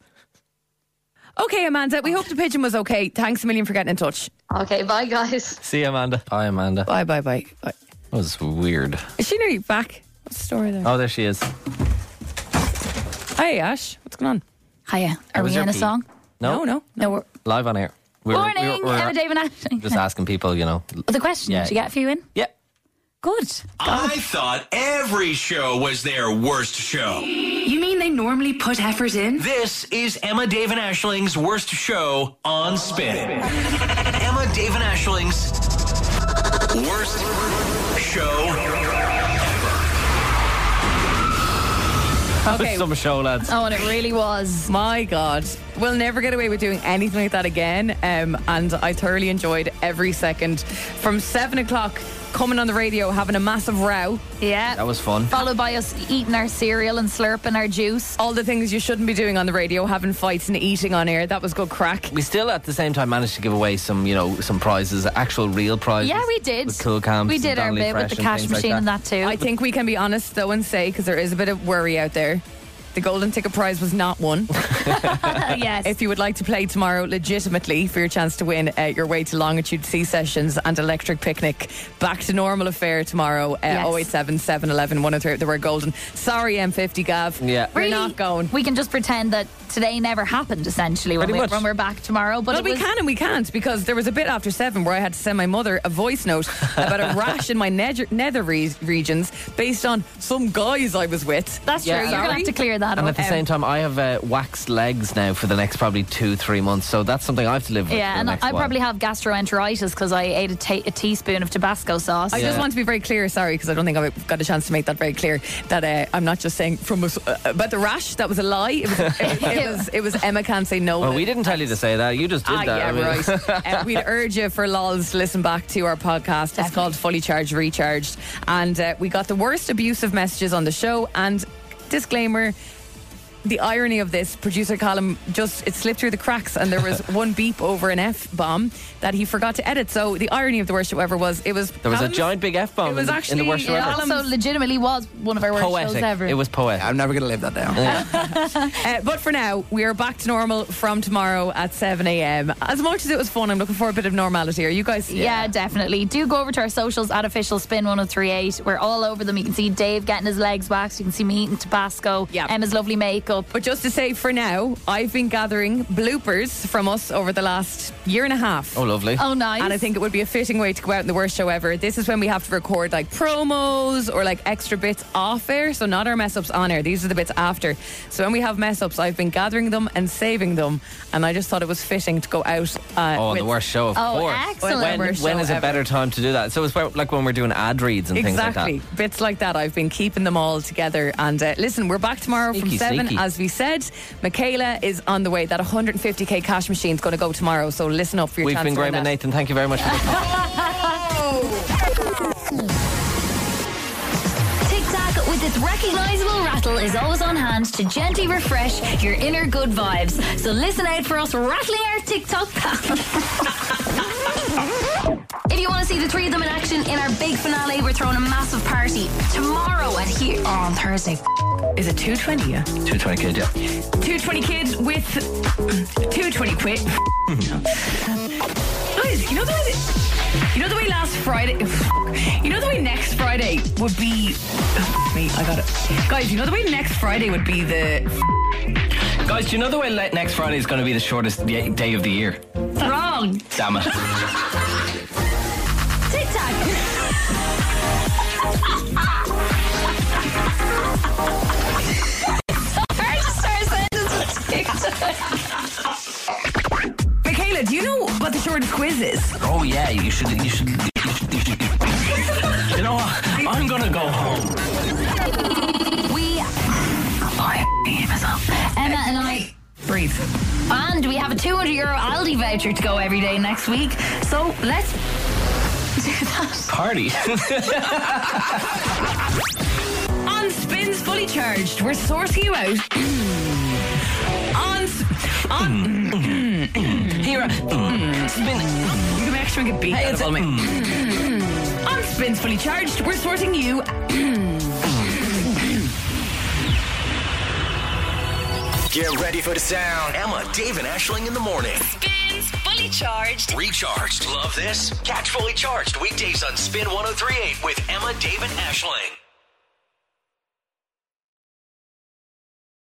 Okay, Amanda, we hope the pigeon was okay. Thanks a million for getting in touch. Okay, bye guys. See you, Amanda. Bye, Amanda. Bye, bye, bye. bye. That was weird. Is she nearly back? What's the story there? Oh, there she is. Hi, Ash. What's going on? Hiya. How Are was we your in a pee? song? No, No, no. No, we're. Live on air. We're, Morning, we're, we're Emma, Dave and Aisling. just asking people, you know. The question, Yeah. did you get a few in? Yeah. Good. I thought every show was their worst show. You mean they normally put effort in? This is Emma, Dave and Aisling's worst show on Spin. Emma, Dave and Aisling's worst show Okay. Some show, lads. Oh, and it really was. My God. We'll never get away with doing anything like that again. Um, and I thoroughly enjoyed every second. From seven o'clock, coming on the radio, having a massive row. Yeah. That was fun. Followed by us eating our cereal and slurping our juice. All the things you shouldn't be doing on the radio, having fights and eating on air. That was good crack. We still, at the same time, managed to give away some, you know, some prizes, actual real prizes. Yeah, we did. With cool cams. We and did our Donnelly bit with Fresh the and cash things like machine and that too. I think we can be honest, though, and say, because there is a bit of worry out there, the golden ticket prize was not won. Yes. If you would like to play tomorrow legitimately for your chance to win uh, your way to Longitude Sea Sessions and Electric Picnic, back to normal affair tomorrow. Uh, Yes. oh eight seven, seven one one, one oh three, the word golden. Sorry, M fifty Gav. Yeah. We're Really, not going. We can just pretend that today never happened, essentially, when, Pretty we, much. when we're back tomorrow. But Well, it we was, can and we can't, because there was a bit after seven where I had to send my mother a voice note about a rash in my nether, nether re- regions based on some guys I was with. That's Yeah, true. You're going to sorry. have to clear that And up. at the same time, I have uh, waxed legs now for the next probably two, three months. So that's something I have to live with. Yeah, for and the I next I while. probably have gastroenteritis because I ate a, ta- a teaspoon of Tabasco sauce. I Yeah. just want to be very clear, sorry, because I don't think I've got a chance to make that very clear, that uh, I'm not just saying from us, uh, about the rash. That was a lie. It was, it, it was, it was Emma can't say no. Well, we didn't tell you to say that. You just did Ah, that. yeah, I mean- right. uh, we'd urge you for lols to listen back to our podcast. It's called Fully Charged, Recharged. And uh, we got the worst abusive messages on the show. And disclaimer, the irony of this, producer Colin just, it slipped through the cracks and there was one beep over an F-bomb that he forgot to edit. So the irony of the worst show ever was, it was... There was Callum's, a giant big F-bomb It was in, actually, in the worst show yeah, ever. Also, legitimately was one of our worst Poetic. shows ever. It was poetic. I'm never going to live that down. uh, but for now, we are back to normal from tomorrow at seven a.m. As much as it was fun, I'm looking for a bit of normality. Are you guys? Yeah, definitely. Do go over to our socials at official spin one oh three eight. We're all over them. You can see Dave getting his legs waxed. You can see me eating Tabasco. Yeah. Emma's lovely makeup. But just to say, for now, I've been gathering bloopers from us over the last year and a half. Oh, lovely. Oh, nice. And I think it would be a fitting way to go out in the worst show ever. This is when we have to record like promos or like extra bits off air. So not our mess ups on air. These are the bits after. So when we have mess ups, I've been gathering them and saving them. And I just thought it was fitting to go out. Uh, Oh, with the worst show, of Oh, course. excellent. When, Worst when show is a ever. better time to do that? So it's where- like when we're doing ad reads and Exactly. things like Bits like that. I've been keeping them all together. And uh, listen, we're back tomorrow Sneaky, from seven, sneaky. as we said. Michaela is on the way. That one hundred fifty k cash machine is going to go tomorrow. So listen up for that. your We've chance been to win Graham and that. Nathan. Thank you very much for listening. Tic Tac with its recognisable rattle is always on hand to gently refresh your inner good vibes. So listen out for us rattling our TikTok pattern. If you want to see the three of them in action in our big finale, we're throwing a massive party tomorrow at here oh, on Thursday. Is it two twenty? Yeah. two twenty kid, yeah. two twenty kids with two twenty quid. Guys, you know the way that, you know the way last Friday, you know the way next Friday would be. Me, I got it. Guys, you know the way next Friday would be the. Guys, do you know the way le- next Friday is going to be the shortest y- day of the year? Wrong. Damn it. Tic Tac. Hard to start a sentence with TikTok. Michaela, do you know what the shortest quiz is? Oh yeah, you should. You should. You, should, you, should. You know what? I'm gonna go home. We. I myself. Emma and I. Breathe. And we have a two hundred euro Aldi voucher to go every day next week. So let's do that. Party. On Spins Fully Charged, we're sourcing you out. on. s- On. Here, uh, spin. You can actually make a beat Hey, out it's of all a- me. On Spins Fully Charged, we're sorting you. Get ready for the sound. Emma, Dave, and Ashling in the morning. Spins Fully Charged. Recharged. Love this? Catch Fully Charged weekdays on Spin one oh three eight with Emma, Dave, and Ashling.